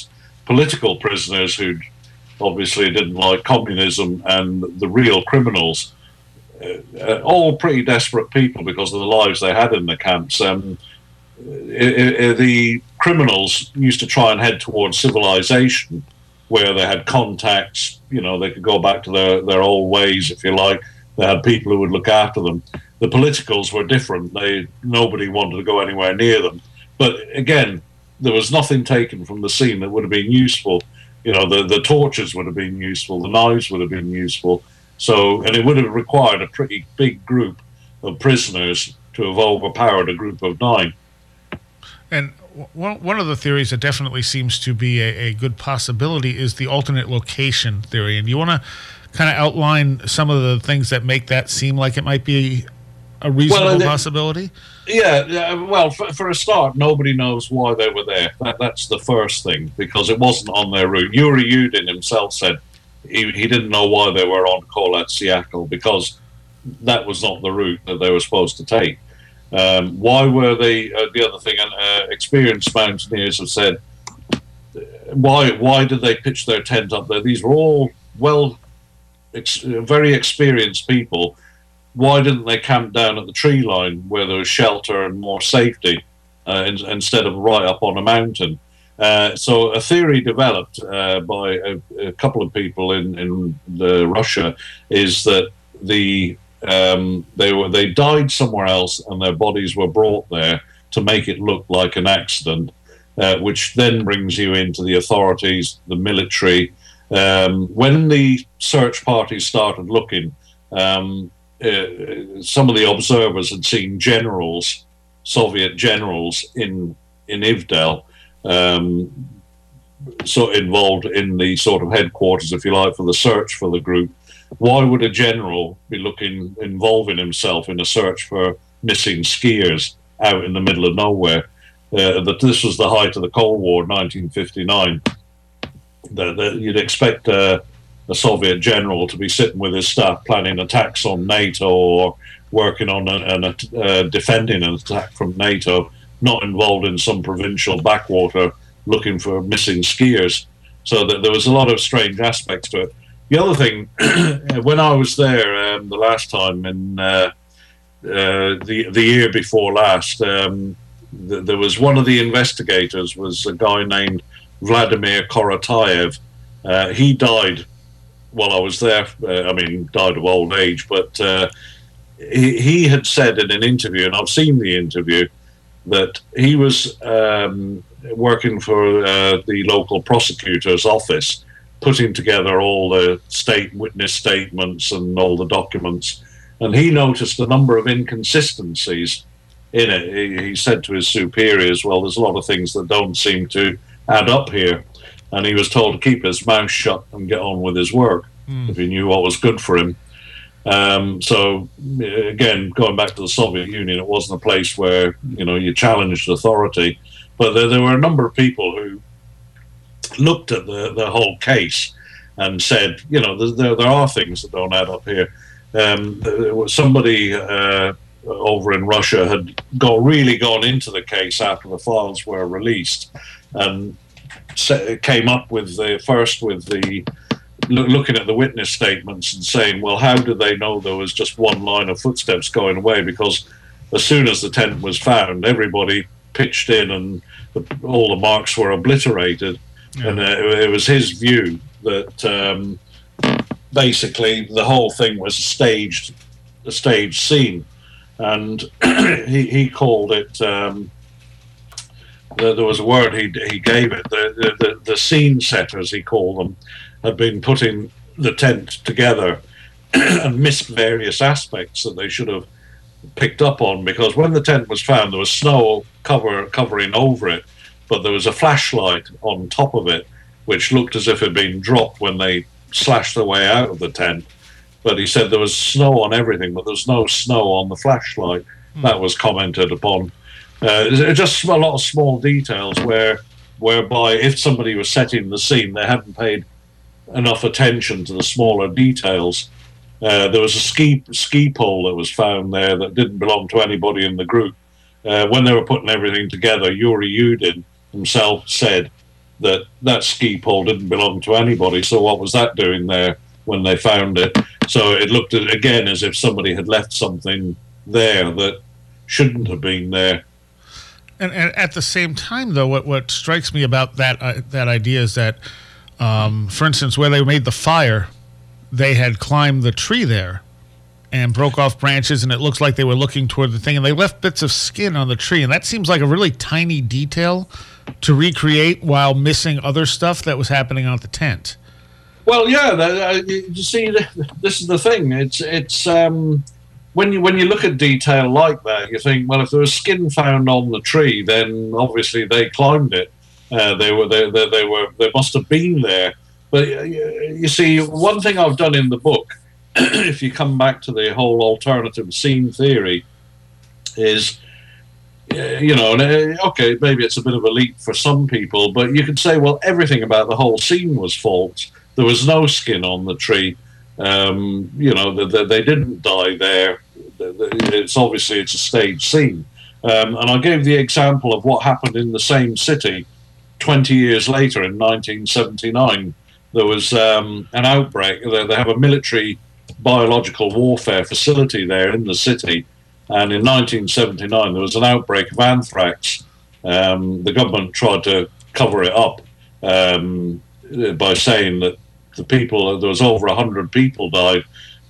political prisoners who obviously didn't like communism, and the real criminals, uh, all pretty desperate people because of the lives they had in the camps. Um, it, it, the criminals used to try and head towards civilization, where they had contacts, you know, they could go back to their, their old ways, if you like. They had people who would look after them. The politicals were different. They nobody wanted to go anywhere near them. But again, there was nothing taken from the scene that would have been useful. You know, the, the torches would have been useful, the knives would have been useful. So, and it would have required a pretty big group of prisoners to have overpowered a group of nine. And one one of the theories that definitely seems to be a, a good possibility is the alternate location theory. And you want to kind of outline some of the things that make that seem like it might be a reasonable well, possibility? Yeah, yeah. Well, for, for a start, nobody knows why they were there. That, that's the first thing, because it wasn't on their route. Yuri Yudin himself said he, he didn't know why they were on Kholat Syakhl, because that was not the route that they were supposed to take. Um, why were they, uh, the other thing, and uh, experienced mountaineers have said, why why did they pitch their tent up there? These were all well, ex very experienced people. Why didn't they camp down at the tree line where there was shelter and more safety uh, in, instead of right up on a mountain? Uh, so a theory developed uh, by a, a couple of people in, in the Russia is that the um, they were they died somewhere else and their bodies were brought there to make it look like an accident, uh, which then brings you into the authorities, the military. Um, when the search parties started looking, um, uh, some of the observers had seen generals, Soviet generals in in Ivdel, um, so involved in the sort of headquarters, if you like, for the search for the group. Why would a general be looking, involving himself in a search for missing skiers out in the middle of nowhere? Uh, that this was the height of the Cold War, nineteen fifty-nine. That, that you'd expect uh, a Soviet general to be sitting with his staff planning attacks on NATO or working on an, an, uh, defending an attack from NATO, not involved in some provincial backwater looking for missing skiers. So that there was a lot of strange aspects to it. The other thing, when I was there um, the last time, in uh, uh, the the year before last, um, th there was one of the investigators was a guy named Vladimir Korotayev. Uh, he died while I was there. Uh, I mean, died of old age, but uh, he, he had said in an interview, and I've seen the interview, that he was um, working for uh, the local prosecutor's office, putting together all the state witness statements and all the documents, and he noticed a number of inconsistencies in it. He, he said to his superiors, well, there's a lot of things that don't seem to add up here, and he was told to keep his mouth shut and get on with his work mm. if he knew what was good for him. Um, so again, going back to the Soviet Union, it wasn't a place where, you know, you challenged authority, but there, there were a number of people who looked at the, the whole case and said, you know, there, there are things that don't add up here. Um, somebody uh, over in Russia had got, really gone into the case after the files were released, and came up with the first with the looking at the witness statements and saying, well, how did they know there was just one line of footsteps going away? Because as soon as the tent was found, everybody pitched in and the, all the marks were obliterated. Yeah. And uh, it was his view that um, basically the whole thing was staged, a staged scene. And he, he called it, um, there was a word he, he gave it, the, the, the scene setters, he called them, had been putting the tent together and missed various aspects that they should have picked up on, because when the tent was found, there was snow cover covering over it, but there was a flashlight on top of it, which looked as if it had been dropped when they slashed their way out of the tent. But he said there was snow on everything, but there was no snow on the flashlight. Mm. That was commented upon. Uh, just a lot of small details where, whereby if somebody was setting the scene, they hadn't paid enough attention to the smaller details. Uh, there was a ski ski pole that was found there that didn't belong to anybody in the group. Uh, when they were putting everything together, Yuri Yudin himself said that that ski pole didn't belong to anybody. So what was that doing there when they found it? So it looked at, again as if somebody had left something there that shouldn't have been there. And, and at the same time, though, what, what strikes me about that uh, that idea is that, um, for instance, where they made the fire, they had climbed the tree there and broke off branches, and it looks like they were looking toward the thing, and they left bits of skin on the tree, and that seems like a really tiny detail to recreate while missing other stuff that was happening on the tent. Well, yeah, uh, you see, this is the thing. It's it's um, when you when you look at detail like that, you think, well, if there was skin found on the tree, then obviously they climbed it. Uh, they were they, they, they were they must have been there. But uh, you see, one thing I've done in the book, if you come back to the whole alternative scene theory, is, you know, okay, maybe it's a bit of a leap for some people, but you could say, well, everything about the whole scene was false. There was no skin on the tree. Um, you know, the, the, they didn't die there. It's obviously it's a staged scene. Um, and I gave the example of what happened in the same city twenty years later in nineteen seventy-nine. There was um, an outbreak. They, they have a military biological warfare facility there in the city. And in nineteen seventy-nine, there was an outbreak of anthrax. Um, the government tried to cover it up um, by saying that the people, there was over one hundred people died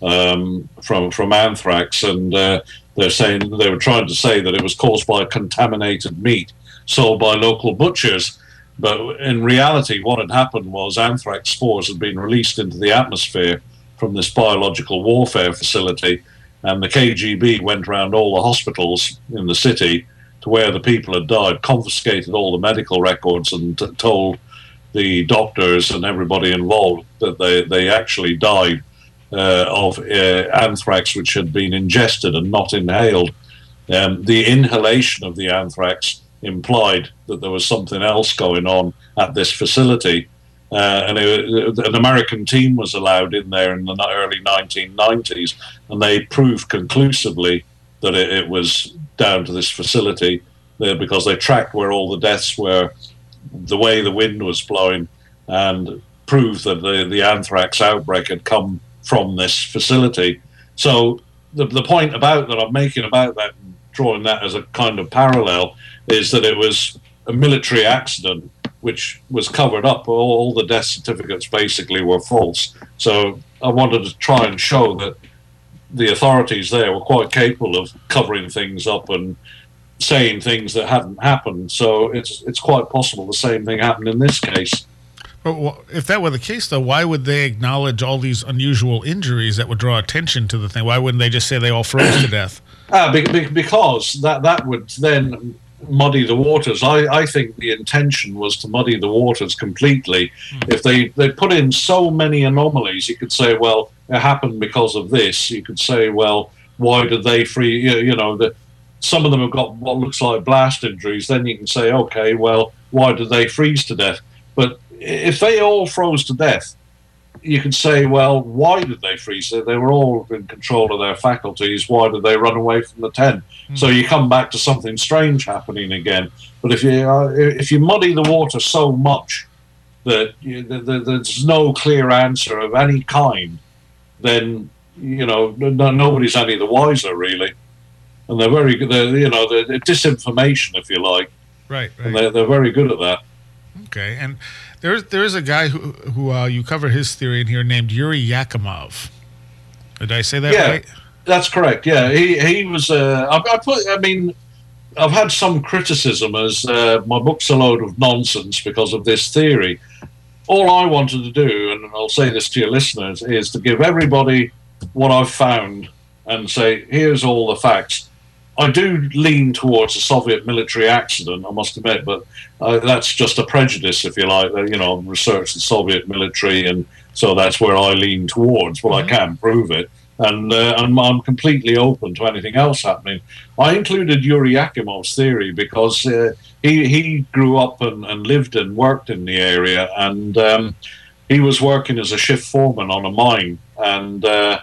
um, from from anthrax, and uh, they're saying they were trying to say that it was caused by contaminated meat sold by local butchers. But in reality, what had happened was anthrax spores had been released into the atmosphere from this biological warfare facility, and the K G B went around all the hospitals in the city to where the people had died, confiscated all the medical records, and t- told the doctors and everybody involved that they, they actually died uh, of uh, anthrax which had been ingested and not inhaled. Um, the inhalation of the anthrax implied that there was something else going on at this facility. Uh, and it, an American team was allowed in there in the early nineteen nineties, and they proved conclusively that it, it was down to this facility there, because they tracked where all the deaths were, the way the wind was blowing, and proved that the, the anthrax outbreak had come from this facility. So the, the point about that I'm making about that, drawing that as a kind of parallel, is that it was a military accident which was covered up. All, all the death certificates basically were false. So I wanted to try and show that the authorities there were quite capable of covering things up and saying things that hadn't happened. So it's it's quite possible the same thing happened in this case. But if that were the case, though, why would they acknowledge all these unusual injuries that would draw attention to the thing? Why wouldn't they just say they all froze to death? Ah, be, be, because that, that would then muddy the waters. I, I think the intention was to muddy the waters completely. Mm. If they, they put in so many anomalies, you could say, well, it happened because of this. You could say, well, why did they free, you, you know, the, some of them have got what looks like blast injuries. Then you can say, okay, well, why did they freeze to death? But if they all froze to death, you could say, well, why did they freeze? They were all in control of their faculties. Why did they run away from the tent? Mm. So you come back to something strange happening again. But if you uh, if you muddy the water so much that you, the, the, there's no clear answer of any kind, then you know no, nobody's any the wiser, really. And they're very good. They're, you know, they're disinformation, if you like. Right. right. And they're they're very good at that. Okay, and there's there's a guy who who uh, you cover his theory in here named Yuri Yakimov. Did I say that yeah, right? That's correct. Yeah, he he was. Uh, I, I put. I mean, I've had some criticism as uh, my book's a load of nonsense because of this theory. All I wanted to do, and I'll say this to your listeners, is to give everybody what I've found and say, here's all the facts. I do lean towards a Soviet military accident, I must admit, but uh, that's just a prejudice, if you like. Uh, you know, I've researched the Soviet military, and so that's where I lean towards. Well, mm-hmm. I can't prove it, and uh, I'm, I'm completely open to anything else happening. I included Yuri Yakimov's theory because uh, he he grew up and, and lived and worked in the area, and um, he was working as a shift foreman on a mine, and uh,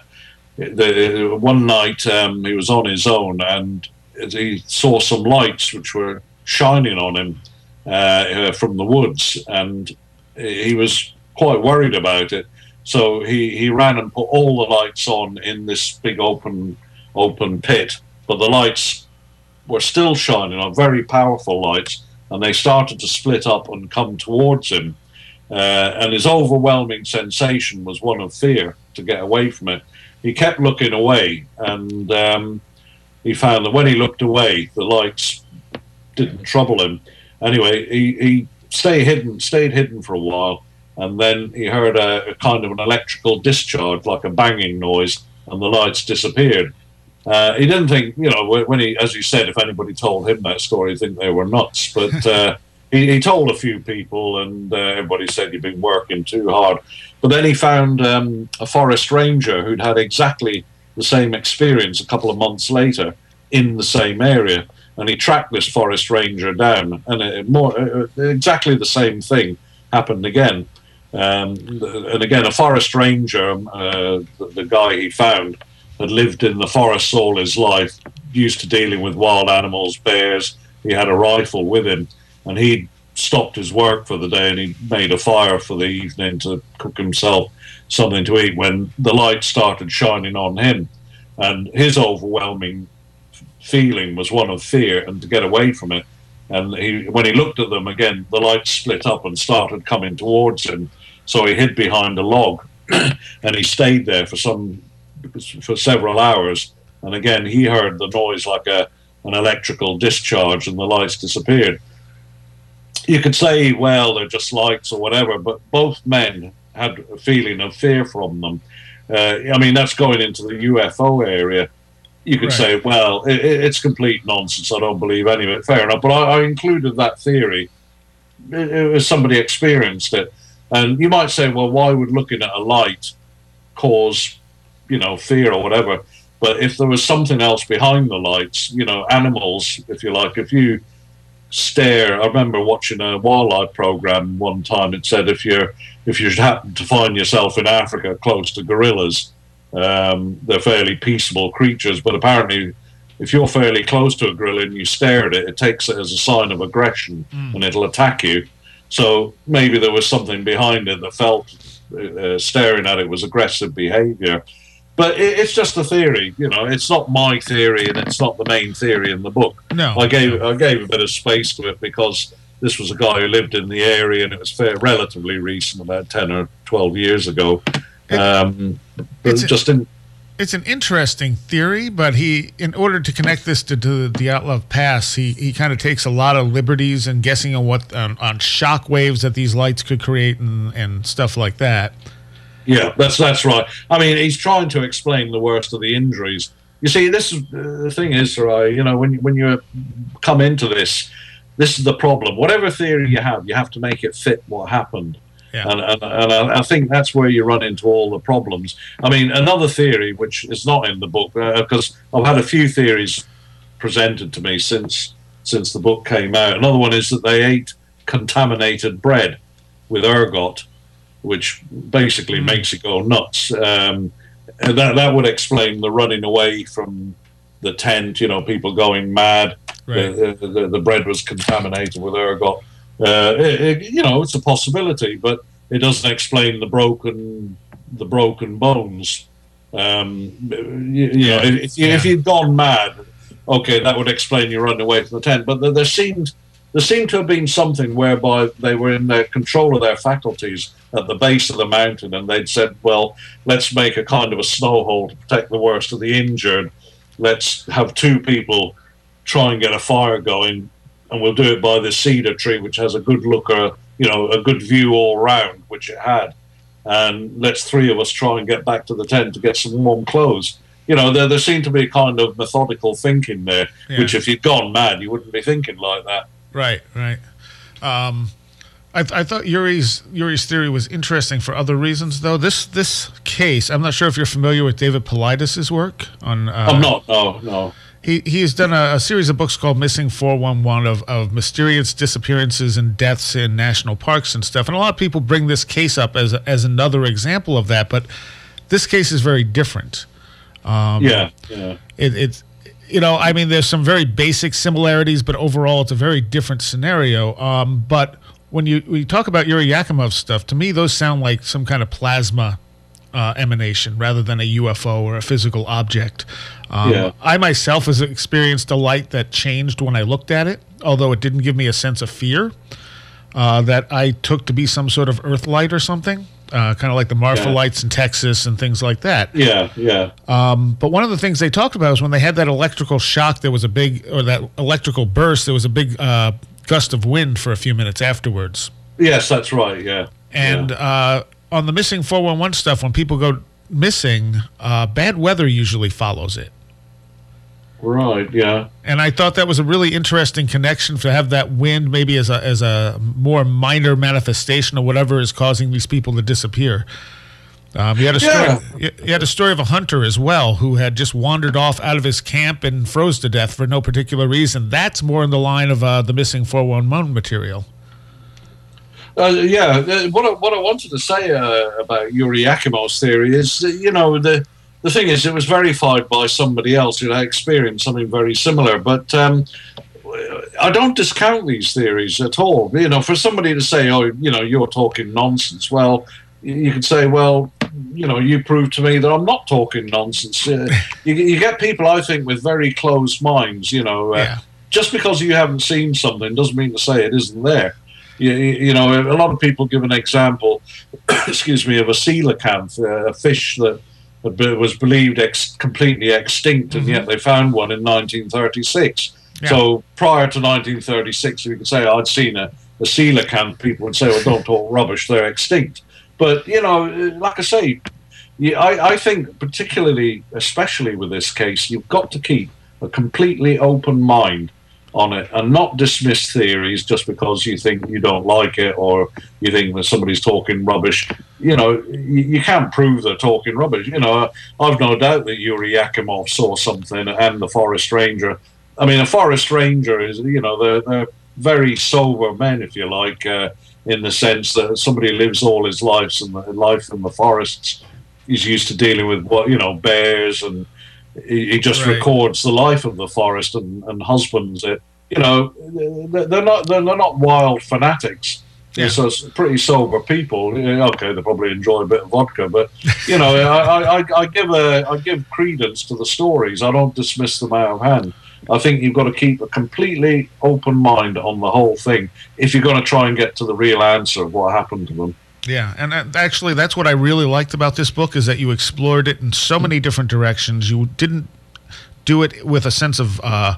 The, one night um, he was on his own, and he saw some lights which were shining on him, uh, from the woods, and he was quite worried about it. So he, he ran and put all the lights on in this big open open pit, but the lights were still shining on, very powerful lights, and they started to split up and come towards him. Uh, and his overwhelming sensation was one of fear, to get away from it. He kept looking away, and um, he found that when he looked away, the lights didn't trouble him. Anyway, he, he stayed hidden, stayed hidden for a while, and then he heard a, a kind of an electrical discharge, like a banging noise, and the lights disappeared. Uh, he didn't think, you know, when he, as he said, if anybody told him that story, he'd think they were nuts. But uh, he, he told a few people, and uh, everybody said he'd been working too hard. But then he found um, a forest ranger who'd had exactly the same experience a couple of months later in the same area. And he tracked this forest ranger down, and it, more, uh, exactly the same thing happened again. Um, and again, a forest ranger, uh, the, the guy he found, had lived in the forests all his life, used to dealing with wild animals, bears. He had a rifle with him, and he'd stopped his work for the day, and he made a fire for the evening to cook himself something to eat when the light started shining on him. And his overwhelming feeling was one of fear and to get away from it. And he, when he looked at them again, the lights split up and started coming towards him. So he hid behind a log, and he stayed there for some for several hours. And again, he heard the noise like a an electrical discharge, and the lights disappeared. You could say, well, they're just lights or whatever, but both men had a feeling of fear from them. Uh, I mean, that's going into the U F O area. You could right. say, well, it, it's complete nonsense. I don't believe any of it. Fair enough. But I, I included that theory. It, it was somebody experienced it. And you might say, well, why would looking at a light cause, you know, fear or whatever? But if there was something else behind the lights, you know, animals, if you like, if you stare, I remember watching a wildlife program one time. It said if you're, if you happen to find yourself in Africa close to gorillas, um, they're fairly peaceable creatures, but apparently if you're fairly close to a gorilla and you stare at it, it takes it as a sign of aggression, mm. and it'll attack you. So maybe there was something behind it that felt uh, staring at it was aggressive behavior. But it, it's just a theory, you know. It's not my theory, and it's not the main theory in the book. No, I gave I gave a bit of space to it because this was a guy who lived in the area, and it was fair, relatively recent, about ten or twelve years ago. It, um, it's just in. It's an interesting theory, but he, in order to connect this to, to the Dyatlov Pass, he, he kind of takes a lot of liberties and guessing on what on, on shock waves that these lights could create and, and stuff like that. Yeah, that's that's right. I mean, he's trying to explain the worst of the injuries. You see, this is uh, the thing is, Sarai, you know, when when you come into this, this is the problem. Whatever theory you have, you have to make it fit what happened. Yeah. And, and, and I think that's where you run into all the problems. I mean, another theory, which is not in the book, because uh, I've had a few theories presented to me since since the book came out. Another one is that they ate contaminated bread with ergot, which basically mm. makes you go nuts. Um, and that, that would explain the running away from the tent, you know, people going mad. Right. The, the, the bread was contaminated with ergot. Uh, it, it, you know, it's a possibility, but it doesn't explain the broken, the broken bones. Um, you, you know, if, yeah. if you'd gone mad, okay, that would explain you running away from the tent. But there, there seemed there seemed to have been something whereby they were in their control of their faculties at the base of the mountain, and they'd said, "Well, let's make a kind of a snow hole to protect the worst of the injured. Let's have two people try and get a fire going." And we'll do it by the cedar tree, which has a good look, or, you know, a good view all round, which it had. And let's three of us try and get back to the tent to get some warm clothes. You know, there, there seemed to be a kind of methodical thinking there, yeah. which if you'd gone mad, you wouldn't be thinking like that. Right, right. Um, I, th- I thought Yuri's Yuri's theory was interesting for other reasons, though. This this case, I'm not sure if you're familiar with David Paulides' work on. Uh, I'm not. No, no. He he has done a, a series of books called Missing four one one of, of mysterious disappearances and deaths in national parks and stuff. And a lot of people bring this case up as a, as another example of that. But this case is very different. Um, yeah, yeah. It, it's you know, I mean, there's some very basic similarities, but overall, it's a very different scenario. Um, but when you when you talk about Yuri Yakimov stuff, to me, those sound like some kind of plasma uh, emanation rather than a U F O or a physical object. Um, Yeah. I myself has experienced a light that changed when I looked at it, although it didn't give me a sense of fear. Uh, that I took to be some sort of Earth light or something, uh, kind of like the Marfa Yeah. lights in Texas and things like that. Yeah, yeah. Um, but one of the things they talked about was when they had that electrical shock, there was a big, or that electrical burst, there was a big uh, gust of wind for a few minutes afterwards. Yes, that's right, yeah. And yeah. uh, on the missing four one one stuff, when people go missing, uh, bad weather usually follows it. Right, yeah. And I thought that was a really interesting connection to have that wind maybe as a as a more minor manifestation of whatever is causing these people to disappear. Um, you had a story. Yeah. You you had a story of a hunter as well who had just wandered off out of his camp and froze to death for no particular reason. That's more in the line of uh, the missing four one one material. Uh, yeah, uh, what I, what I wanted to say uh, about Yuri Yakimov's theory is, that, you know, the the thing is, it was verified by somebody else who had experienced something very similar. But um, I don't discount these theories at all. You know, for somebody to say, "Oh, you know, you're talking nonsense," well, you could say, "Well, you know, you prove to me that I'm not talking nonsense." Uh, you, you get people, I think, with very closed minds. You know, uh, Yeah. just because you haven't seen something doesn't mean to say it isn't there. You, you know, a lot of people give an example, excuse me, of a coelacanth, uh, a fish that was believed ex- completely extinct, and Mm-hmm. yet they found one in nineteen thirty-six. Yeah. So prior to nineteen thirty-six, if you could say I'd seen a, a coelacanth, people would say, well, don't talk rubbish, they're extinct. But, you know, like I say, you, I, I think particularly, especially with this case, you've got to keep a completely open mind on it and not dismiss theories just because you think you don't like it or you think that somebody's talking rubbish. You know, you, you can't prove they're talking rubbish. You know, I've no doubt that Yuri Yakimov saw something, and the forest ranger. I mean, a forest ranger is, you know, they're, they're very sober men, if you like, uh, in the sense that somebody lives all his life in the, life in the forests. He's used to dealing with, what you know, bears, and he, he just Right. records the life of the forest and, and husbands it. You know, they're not they're not wild fanatics. Yeah. So it's pretty sober people. Okay, they probably enjoy a bit of vodka, but you know, I, I, I give a I give credence to the stories. I don't dismiss them out of hand. I think you've got to keep a completely open mind on the whole thing if you're going to try and get to the real answer of what happened to them. Yeah, and that, actually, that's what I really liked about this book is that you explored it in so many different directions. You didn't do it with a sense of uh,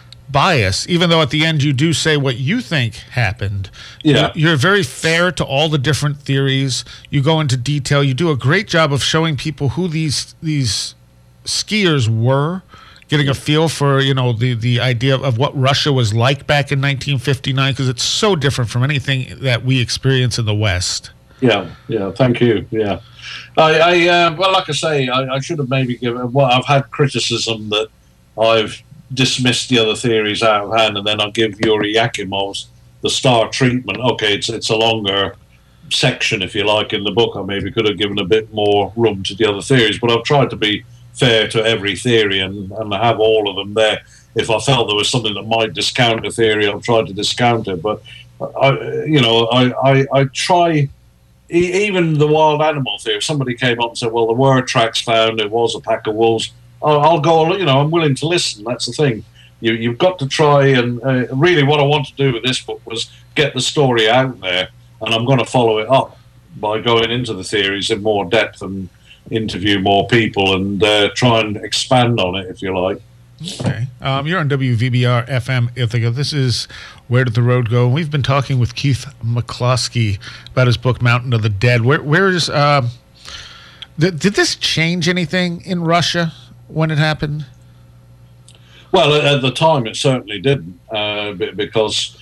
bias, even though at the end you do say what you think happened. Yeah. You're very fair to all the different theories. You go into detail. You do a great job of showing people who these these skiers were, getting a feel for, you know, the, the idea of what Russia was like back in nineteen fifty-nine, because it's so different from anything that we experience in the West. Yeah, yeah, thank you. Yeah, I, I uh, well, like I say, I, I should have maybe given. Well, I've had criticism that I've dismissed the other theories out of hand, and then I'll give Yuri Yakimov's the star treatment. Okay, it's it's a longer section, if you like, in the book. I maybe could have given a bit more room to the other theories, but I've tried to be fair to every theory and, and have all of them there. If I felt there was something that might discount a theory, I've tried to discount it. But I, you know, I, I, I try. Even the wild animal theory, if somebody came up and said, well, there were tracks found, it was a pack of wolves, I'll, I'll go, you know, I'm willing to listen. That's the thing. You, you've got to try, and uh, really what I want to do with this book was get the story out there, and I'm going to follow it up by going into the theories in more depth and interview more people and uh, try and expand on it, if you like. Okay. Um, you're on W V B R F M Ithaca. This is Where Did the Road Go? And we've been talking with Keith McCloskey about his book, Mountain of the Dead. Where, where is, uh, th- did this change anything in Russia when it happened? Well, at the time, it certainly didn't, uh, because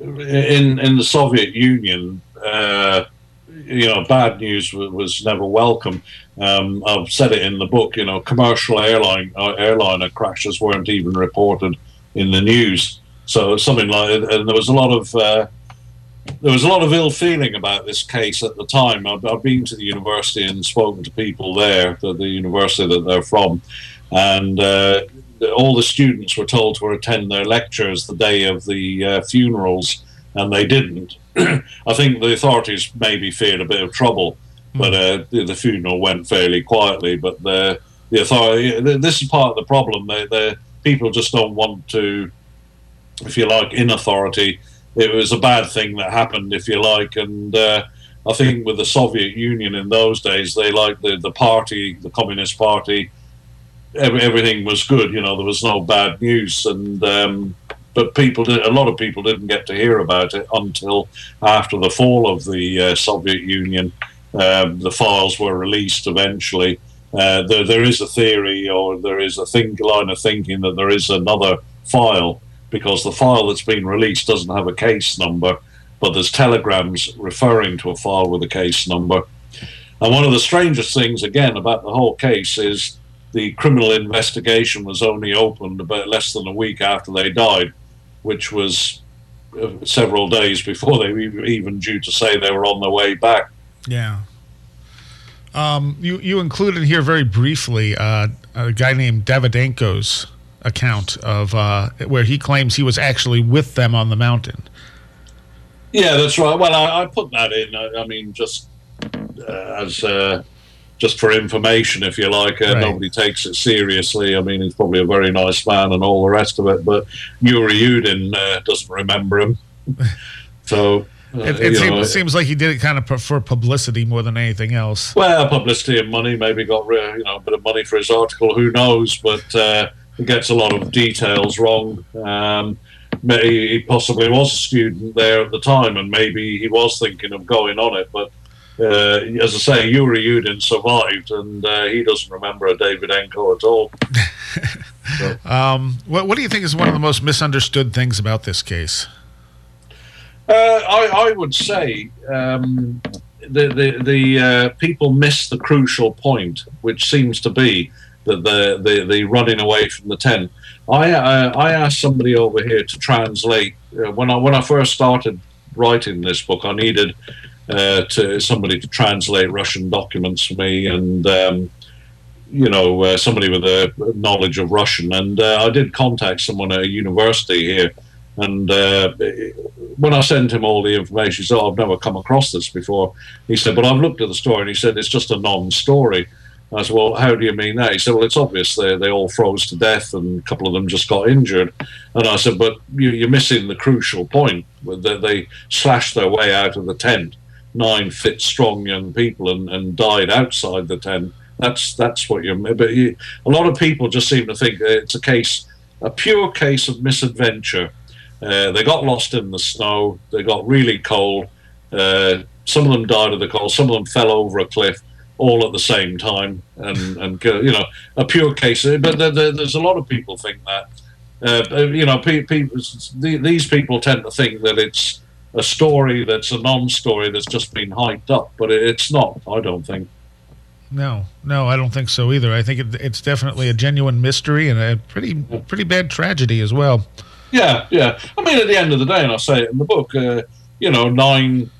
in in the Soviet Union, uh, you know, bad news was, was never welcome. Um, I've said it in the book. You know, commercial airline uh, airliner crashes weren't even reported in the news. So something like, and there was a lot of uh, there was a lot of ill feeling about this case at the time. I've, I've been to the university and spoken to people there, the, the university that they're from. and uh, all the students were told to attend their lectures the day of the uh, funerals, and they didn't. I think the authorities maybe feared a bit of trouble, but uh, the, the funeral went fairly quietly. But the the authority, this is part of the problem. They, the people just don't want to, if you like, in authority. It was a bad thing that happened, if you like, and uh, I think with the Soviet Union in those days, they liked the the party, the Communist Party. Every, everything was good, you know. There was no bad news, and um, but people did, a lot of people didn't get to hear about it until after the fall of the uh, Soviet Union. Um, the files were released eventually. Uh, there, there is a theory, or there is a think, line of thinking that there is another file, because the file that's been released doesn't have a case number, but there's telegrams referring to a file with a case number. And one of the strangest things, again, about the whole case is the criminal investigation was only opened about less than a week after they died, which was uh, several days before they were even due to say they were on their way back. Yeah. Um, you, you included here very briefly uh, a guy named Davydenko's account of uh, where he claims he was actually with them on the mountain. Yeah, that's right. Well, I, I put that in. I, I mean, just uh, as uh, just for information, if you like. Uh, right. Nobody takes it seriously. I mean, he's probably a very nice man and all the rest of it, but Yuri Yudin uh, doesn't remember him. So uh, it it seems, know, seems like he did it kind of for publicity more than anything else. Well, publicity and money. Maybe got you know a bit of money for his article. Who knows? But uh, he gets a lot of details wrong. Um, he possibly was a student there at the time, and maybe he was thinking of going on it, but. Uh, as I say, Yuri Yudin survived, and uh, he doesn't remember a Davydenko at all. So. um, what, what do you think is one of the most misunderstood things about this case? Uh, I, I would say um, the the, the uh, people miss the crucial point, which seems to be that the, the the running away from the tent. I uh, I asked somebody over here to translate uh, when I when I first started writing this book. I needed. Uh, to somebody to translate Russian documents for me, and um, you know uh, somebody with a knowledge of Russian. And uh, I did contact someone at a university here, and uh, when I sent him all the information, he said, oh, I've never come across this before. He said, but I've looked at the story, and he said, it's just a non-story. I said, well, how do you mean that? He said, well, it's obvious they, they all froze to death, and a couple of them just got injured. And I said, but you, you're missing the crucial point. They, they slashed their way out of the tent. Nine fit, strong young people, and, and died outside the tent. That's that's what you're. But you, a lot of people just seem to think that it's a case, a pure case of misadventure. Uh, they got lost in the snow. They got really cold. Uh, some of them died of the cold. Some of them fell over a cliff, all at the same time. And and you know, a pure case. But there, there, there's a lot of people think that. Uh, you know, pe- people. These people tend to think that it's a story that's a non-story that's just been hyped up, but it's not, I don't think. No, no, I don't think so either. I think it, it's definitely a genuine mystery and a pretty pretty bad tragedy as well. Yeah, yeah. I mean, at the end of the day, and I say it in the book, uh, you know, nine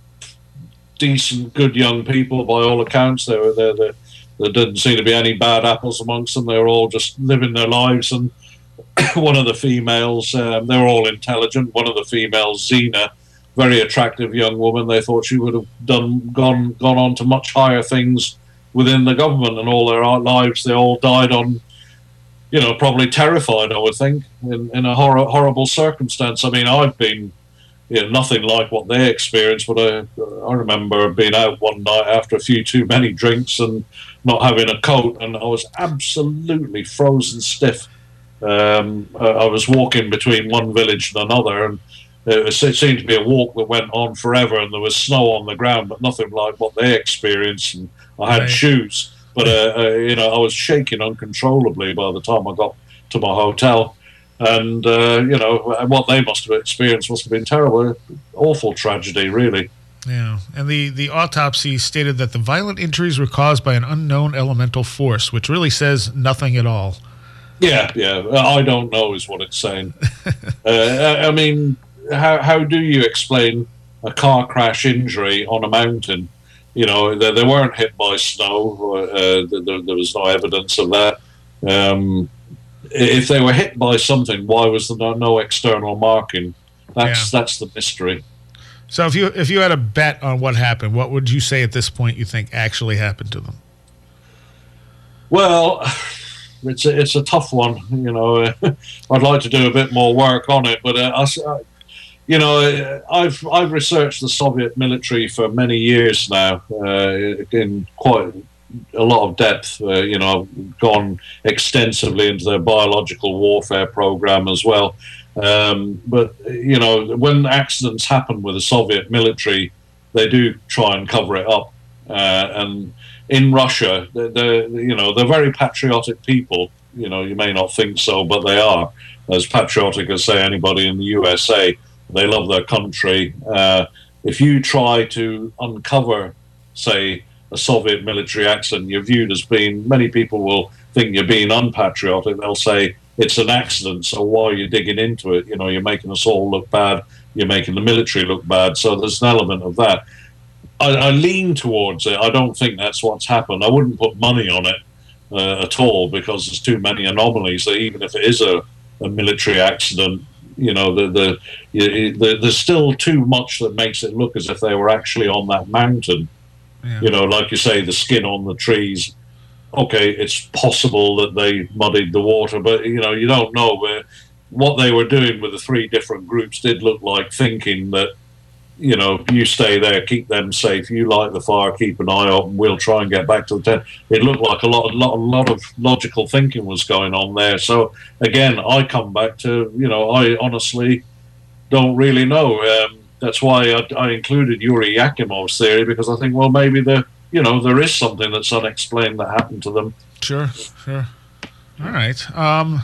decent, good young people, by all accounts. There, were, there, there, there didn't seem to be any bad apples amongst them. They were all just living their lives, and one of the females, um, they were all intelligent. One of the females, Zena, very attractive young woman. They thought she would have done gone gone on to much higher things within the government, and all their lives they all died on, you know, probably terrified, I would think, in, in a hor- horrible circumstance. I mean, I've been, you know, nothing like what they experienced, but I, I remember being out one night after a few too many drinks and not having a coat, and I was absolutely frozen stiff. Um, I was walking between one village and another, and it seemed to be a walk that went on forever, and there was snow on the ground, but nothing like what they experienced. And I had right. shoes, but uh, uh, you know, I was shaking uncontrollably by the time I got to my hotel. And uh, you know, what they must have experienced must have been terrible, awful tragedy, really. Yeah, and the, the autopsy stated that the violent injuries were caused by an unknown elemental force, which really says nothing at all. Yeah, yeah, I don't know is what it's saying. uh, I mean, how how do you explain a car crash injury on a mountain? You know, they, they weren't hit by snow. Uh, there, there was no evidence of that. Um, if they were hit by something, why was there no, no external marking? That's Yeah. that's the mystery. So if you if you had a bet on what happened, what would you say at this point you think actually happened to them? Well, it's a, it's a tough one. You know, I'd like to do a bit more work on it, but uh, I, I- you know, I've I've researched the Soviet military for many years now, uh, in quite a lot of depth. Uh, you know, I've gone extensively into their biological warfare program as well. Um, but you know, when accidents happen with the Soviet military, they do try and cover it up. Uh, and in Russia, they're, they're you know they're very patriotic people. You know, you may not think so, but they are as patriotic as say anybody in the U S A. They love their country. Uh, if you try to uncover, say, a Soviet military accident, you're viewed as being, many people will think you're being unpatriotic. They'll say, it's an accident, so why are you digging into it? You know, you're making us all look bad. You're making the military look bad. So there's an element of that. I, I lean towards it. I don't think that's what's happened. I wouldn't put money on it uh, at all, because there's too many anomalies that even if it is a, a military accident, you know, the, the, the, there's still too much that makes it look as if they were actually on that mountain. Yeah. You know, like you say, the skin on the trees. Okay, it's possible that they muddied the water, but, you know, you don't know. But what they were doing with the three different groups did look like thinking that, you know, you stay there, keep them safe, you light the fire, keep an eye open, we'll try and get back to the tent. It looked like a lot, a lot, a lot of logical thinking was going on there. So, again, I come back to, you know, I honestly don't really know. Um, that's why I, I included Yuri Yakimov's theory, because I think, well, maybe there, you know, there is something that's unexplained that happened to them. Sure, sure. All right. Um,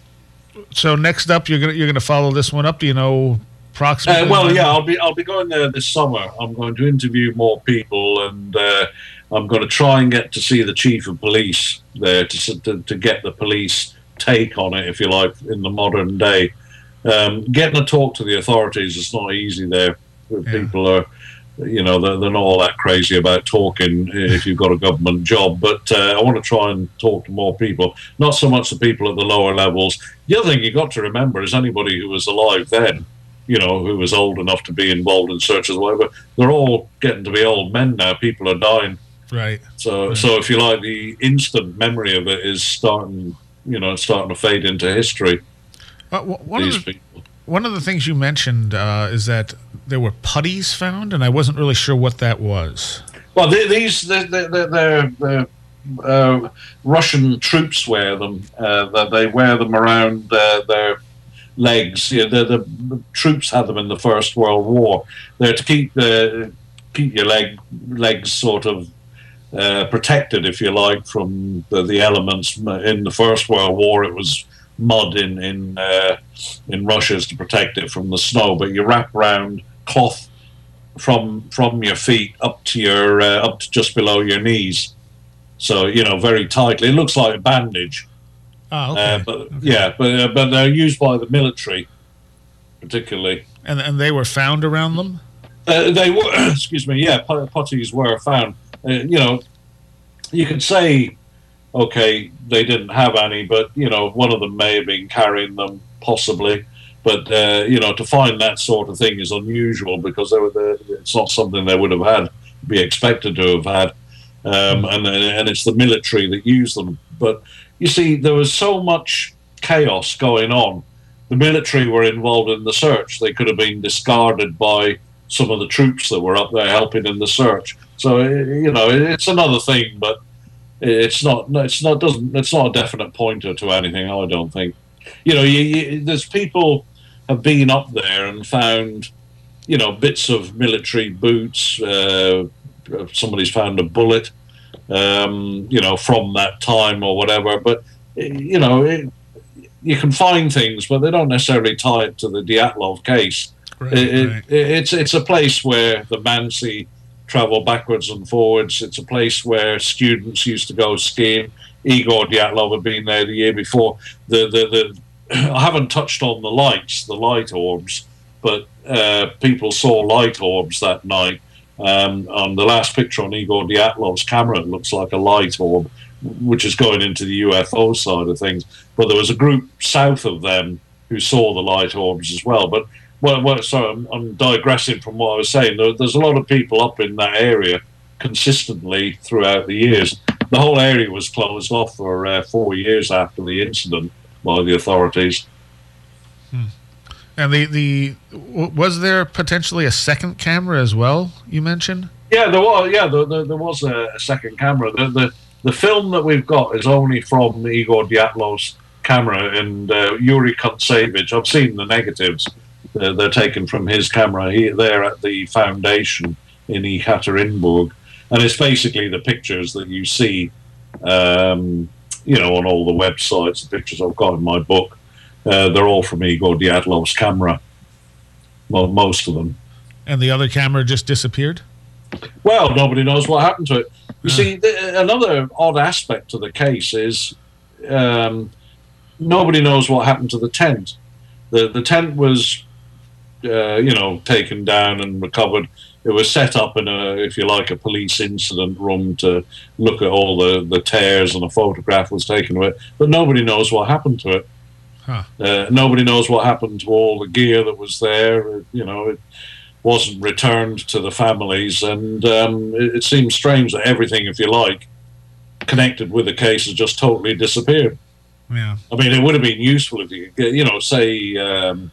so next up, you're gonna you're gonna follow this one up. Do you know approximately? Uh, well, yeah, I'll be I'll be going there this summer. I'm going to interview more people, and uh, I'm going to try and get to see the chief of police there to to, to get the police take on it, if you like, in the modern day. Um, getting to talk to the authorities is not easy there. Yeah. People are, you know, they're, they're not all that crazy about talking if you've got a government job. But uh, I want to try and talk to more people, not so much the people at the lower levels. The other thing you've got to remember is anybody who was alive then, you know, who was old enough to be involved in searches, whatever, they're all getting to be old men now. People are dying. Right. So, Right. so if you like, the instant memory of it is starting, you know, starting to fade into history. Uh, w- one, of These the, people. one of the things you mentioned uh, is that there were putties found, and I wasn't really sure what that was. Well, they, these they're, they're, they're, they're uh, Russian troops wear them. Uh, that they wear them around uh, their legs. You know, the, the troops had them in the First World War. They're to keep the keep your leg legs sort of uh, protected, if you like, from the, the elements. In the First World War, it was mud in in uh, in Russia to protect it from the snow. But you wrap around cloth from from your feet up to your uh, up to just below your knees. So, you know, very tightly. It looks like a bandage. Oh, okay. Uh, but yeah, but uh, but they're used by the military, particularly. and and they were found around them. Uh, they were, excuse me, yeah, pu- putties were found. Uh, you know, you could say, okay, they didn't have any, but you know, one of them may have been carrying them, possibly. But uh, you know, to find that sort of thing is unusual because they were the, it's not something they would have had, be expected to have had, um, and and it's the military that used them. But you see, there was so much chaos going on. The military were involved in the search. They could have been discarded by some of the troops that were up there helping in the search. So you know, it's another thing, but it's not. It's not. Doesn't. It's not a definite pointer to anything. I don't think. You know, you, you, there's people have been up there and found, you know, bits of military boots. Uh, somebody's found a bullet, um, you know, from that time or whatever. But you know, it, you can find things, but they don't necessarily tie it to the Dyatlov case. Right, It, right. it, it's it's a place where the Mansi travel backwards and forwards. It's a place where students used to go skiing. Igor Dyatlov had been there the year before. The the, the I haven't touched on the lights, the light orbs, but uh, people saw light orbs that night. Um, on the last picture on Igor Dyatlov's camera, it looks like a light orb. which is going into the U F O side of things. But there was a group south of them who saw the light orbs as well. But well, well sorry, I'm, I'm digressing from what I was saying. There, there's a lot of people up in that area consistently throughout the years. The whole area was closed off for uh, four years after the incident by the authorities. Hmm. And the, the was there potentially a second camera as well, you mentioned? Yeah, there was. Yeah, there, there, there was a, a second camera. The, the the film that we've got is only from Igor Dyatlov's camera and uh, Yuri Kuntsevich. I've seen the negatives. They're, they're taken from his camera. He, they're at the foundation in Ekaterinburg. And it's basically the pictures that you see, um, you know, on all the websites, the pictures I've got in my book. Uh, they're all from Igor Dyatlov's camera. Well, most of them. And the other camera just disappeared? Well, nobody knows what happened to it. You uh. see, the, another odd aspect to the case is um, nobody knows what happened to the tent. The, the tent was, uh, you know, taken down and recovered. It was set up in a, if you like, a police incident room to look at all the, the tears, and a photograph was taken of it. But nobody knows what happened to it. Huh. Uh, nobody knows what happened to all the gear that was there. It, you know, it wasn't returned to the families. And um, it, it seems strange that everything, if you like, connected with the case has just totally disappeared. Yeah. I mean, it would have been useful if you could get, you know, say, um,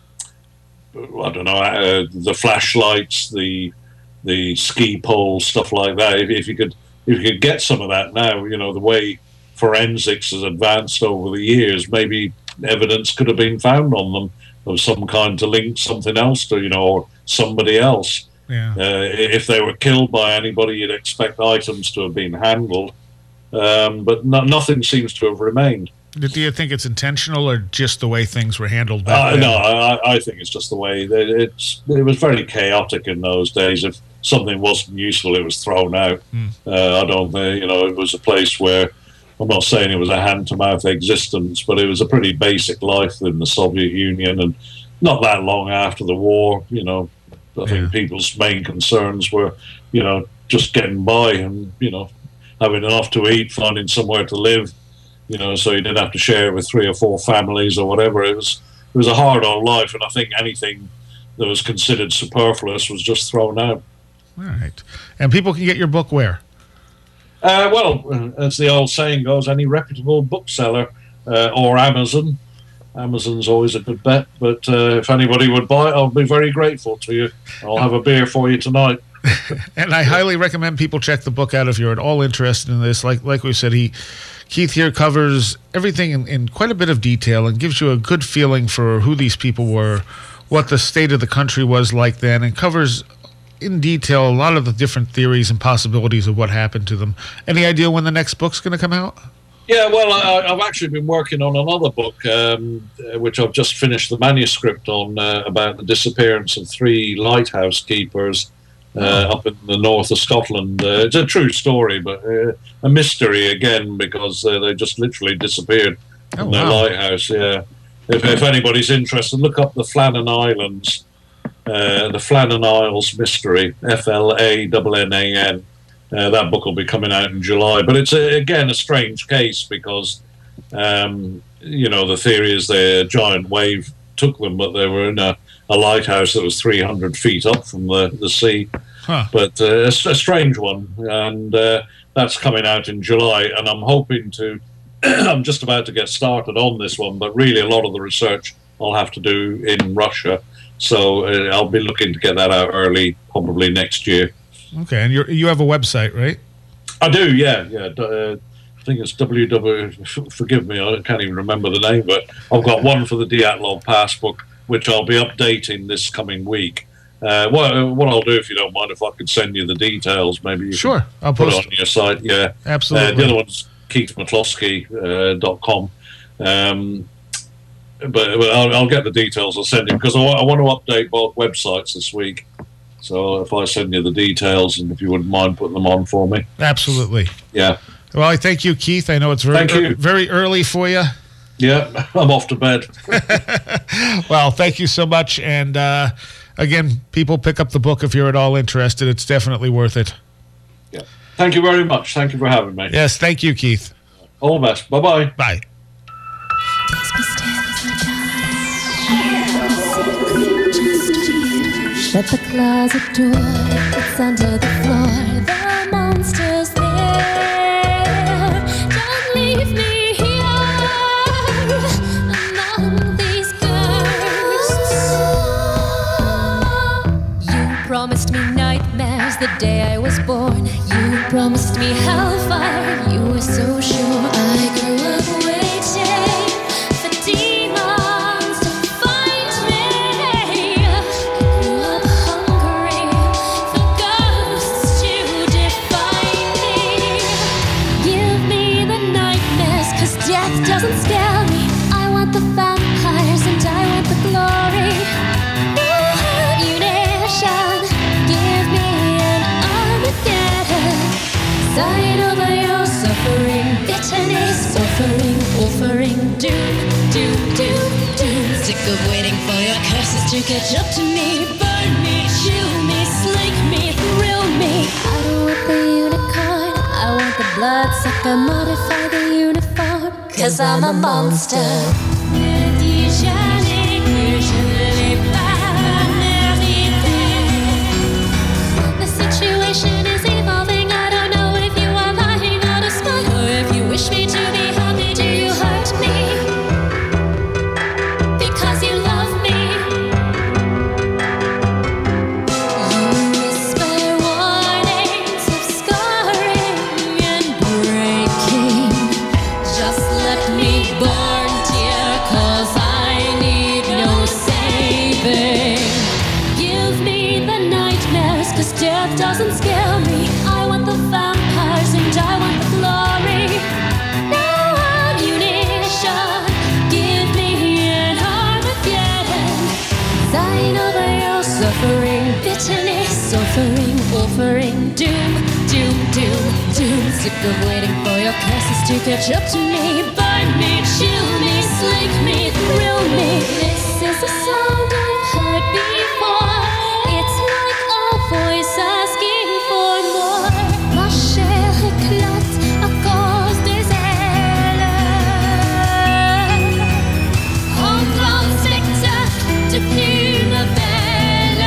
I don't know, uh, the flashlights, the... the ski poles, stuff like that. If, if you could, if you could get some of that now, you know, the way forensics has advanced over the years, maybe evidence could have been found on them of some kind to link something else to, you know, or somebody else. Yeah. Uh, if they were killed by anybody, you'd expect items to have been handled, um, but no, nothing seems to have remained. Do you think it's intentional, or just the way things were handled back uh, then? No, I, I think it's just the way. It, it's, it was very chaotic in those days. If something wasn't useful, it was thrown out. Mm. Uh, I don't think, you know, it was a place where, I'm not saying it was a hand-to-mouth existence, but it was a pretty basic life in the Soviet Union, and not that long after the war, you know, I think Yeah. people's main concerns were, you know, just getting by and, you know, having enough to eat, finding somewhere to live. You know, so you didn't have to share it with three or four families or whatever. It was it was a hard old life, and I think anything that was considered superfluous was just thrown out. All right. And people can get your book where? Uh, well, as the old saying goes, any reputable bookseller uh, or Amazon. Amazon's always a good bet, but uh, if anybody would buy it, I'll be very grateful to you. I'll have a beer for you tonight. And I highly recommend people check the book out if you're at all interested in this. Like like we said, he Keith here covers everything in, in quite a bit of detail and gives you a good feeling for who these people were, what the state of the country was like then, and covers in detail a lot of the different theories and possibilities of what happened to them. Any idea when the next book's going to come out? Yeah, well, I, I've actually been working on another book, um, which I've just finished the manuscript on, uh, about the disappearance of three lighthouse keepers uh, oh. up in the north of Scotland. Uh, it's a true story, but uh, a mystery again, because uh, they just literally disappeared oh, from their wow. lighthouse. Yeah, if, if anybody's interested, look up the Flannan Islands, uh, the Flannan Isles Mystery, F L A N N A N. Uh, that book will be coming out in July. But it's, a, again, a strange case because, um, you know, the theory is the giant wave took them, but they were in a, a lighthouse that was three hundred feet up from the, the sea. Huh. But uh, it's a strange one. And uh, that's coming out in July. And I'm hoping to, I'm just about to get started on this one, but really a lot of the research I'll have to do in Russia. So uh, I'll be looking to get that out early, probably next year. Okay, and you you have a website, right? I do, yeah, yeah. Uh, I think it's W W. Forgive me, I can't even remember the name, but I've got one for the Dyatlov Passbook, which I'll be updating this coming week. Uh, what what I'll do, if you don't mind, if I could send you the details, maybe you sure. can I'll put post it on your site. Yeah, absolutely. Uh, the other one's keith mccloskey dot com. Um, but, but I'll, I'll get the details. I'll send you because I, I want to update both websites this week. So if I send you the details, and if you wouldn't mind putting them on for me. Absolutely. Yeah. Well, I thank you, Keith. I know it's very Thank you. er, very early for you. Yeah, I'm off to bed. Well, thank you so much. And uh, again, people pick up the book if you're at all interested. It's definitely worth it. Yeah. Thank you very much. Thank you for having me. Yes, thank you, Keith. All the best. Bye-bye. Bye. Shut the closet door, it's under the floor. The monster's there. Don't leave me here among these ghosts. You promised me nightmares the day I was born. You promised me hellfire, you were so sure. I grew up waiting for demons to find me. I grew up hungry for ghosts to define me. Give me the nightmares, cause death doesn't scare me. I want the vampires and I want the glory. Ammunition, give me an Armageddon. Sign over your suffering, bitterness, suffering, offering, doom, doom, doom, doom. Sick of waiting for your curses to catch up to me. Burn me, chew me, slink me, thrill me. I don't want the unicorn, I want the bloodsucker. Modify the uniform, cause I'm a monster. The situation is evolving. I don't know if you are lying on a spot or if you wish me to be happy. Do you hurt me because you love me? You whisper warnings of scarring and breaking. Just let me burn, dear, cause I need no saving. Give me the nightmares, cause death doesn't scare me. I want the vampires and I want the glory. No ammunition, give me an Armageddon. Sign over your suffering, bitterness, suffering, offering, doom, doom, doom, doom. Sick of waiting for your curses to catch up to me. Burn me, chew me, slink me, thrill me. This is a sound I've heard before. It's like a voice asking for more. Ma chair éclate à cause des ailes. En grand spectacle depuis ma belle.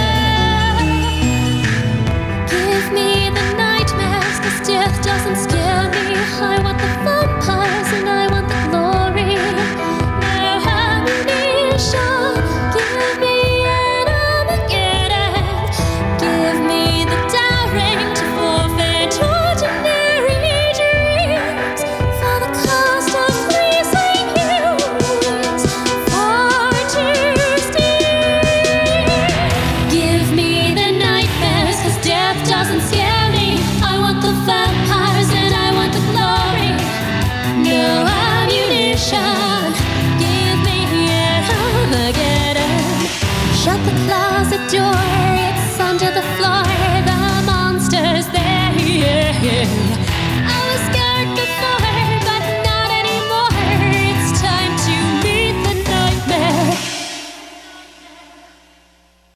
Give me the nightmares, cause death doesn't scare me. I want the vampires and I want the glory. No ammunition, give me an Armageddon. Give me the daring to forfeit ordinary dreams for the cost of pleasing you. It's far too steep. Give me the nightmares, cause death doesn't scare me. I want the vampires and I want the glory. No ammunition, give me an Armageddon. Shut the closet door, it's under the floor.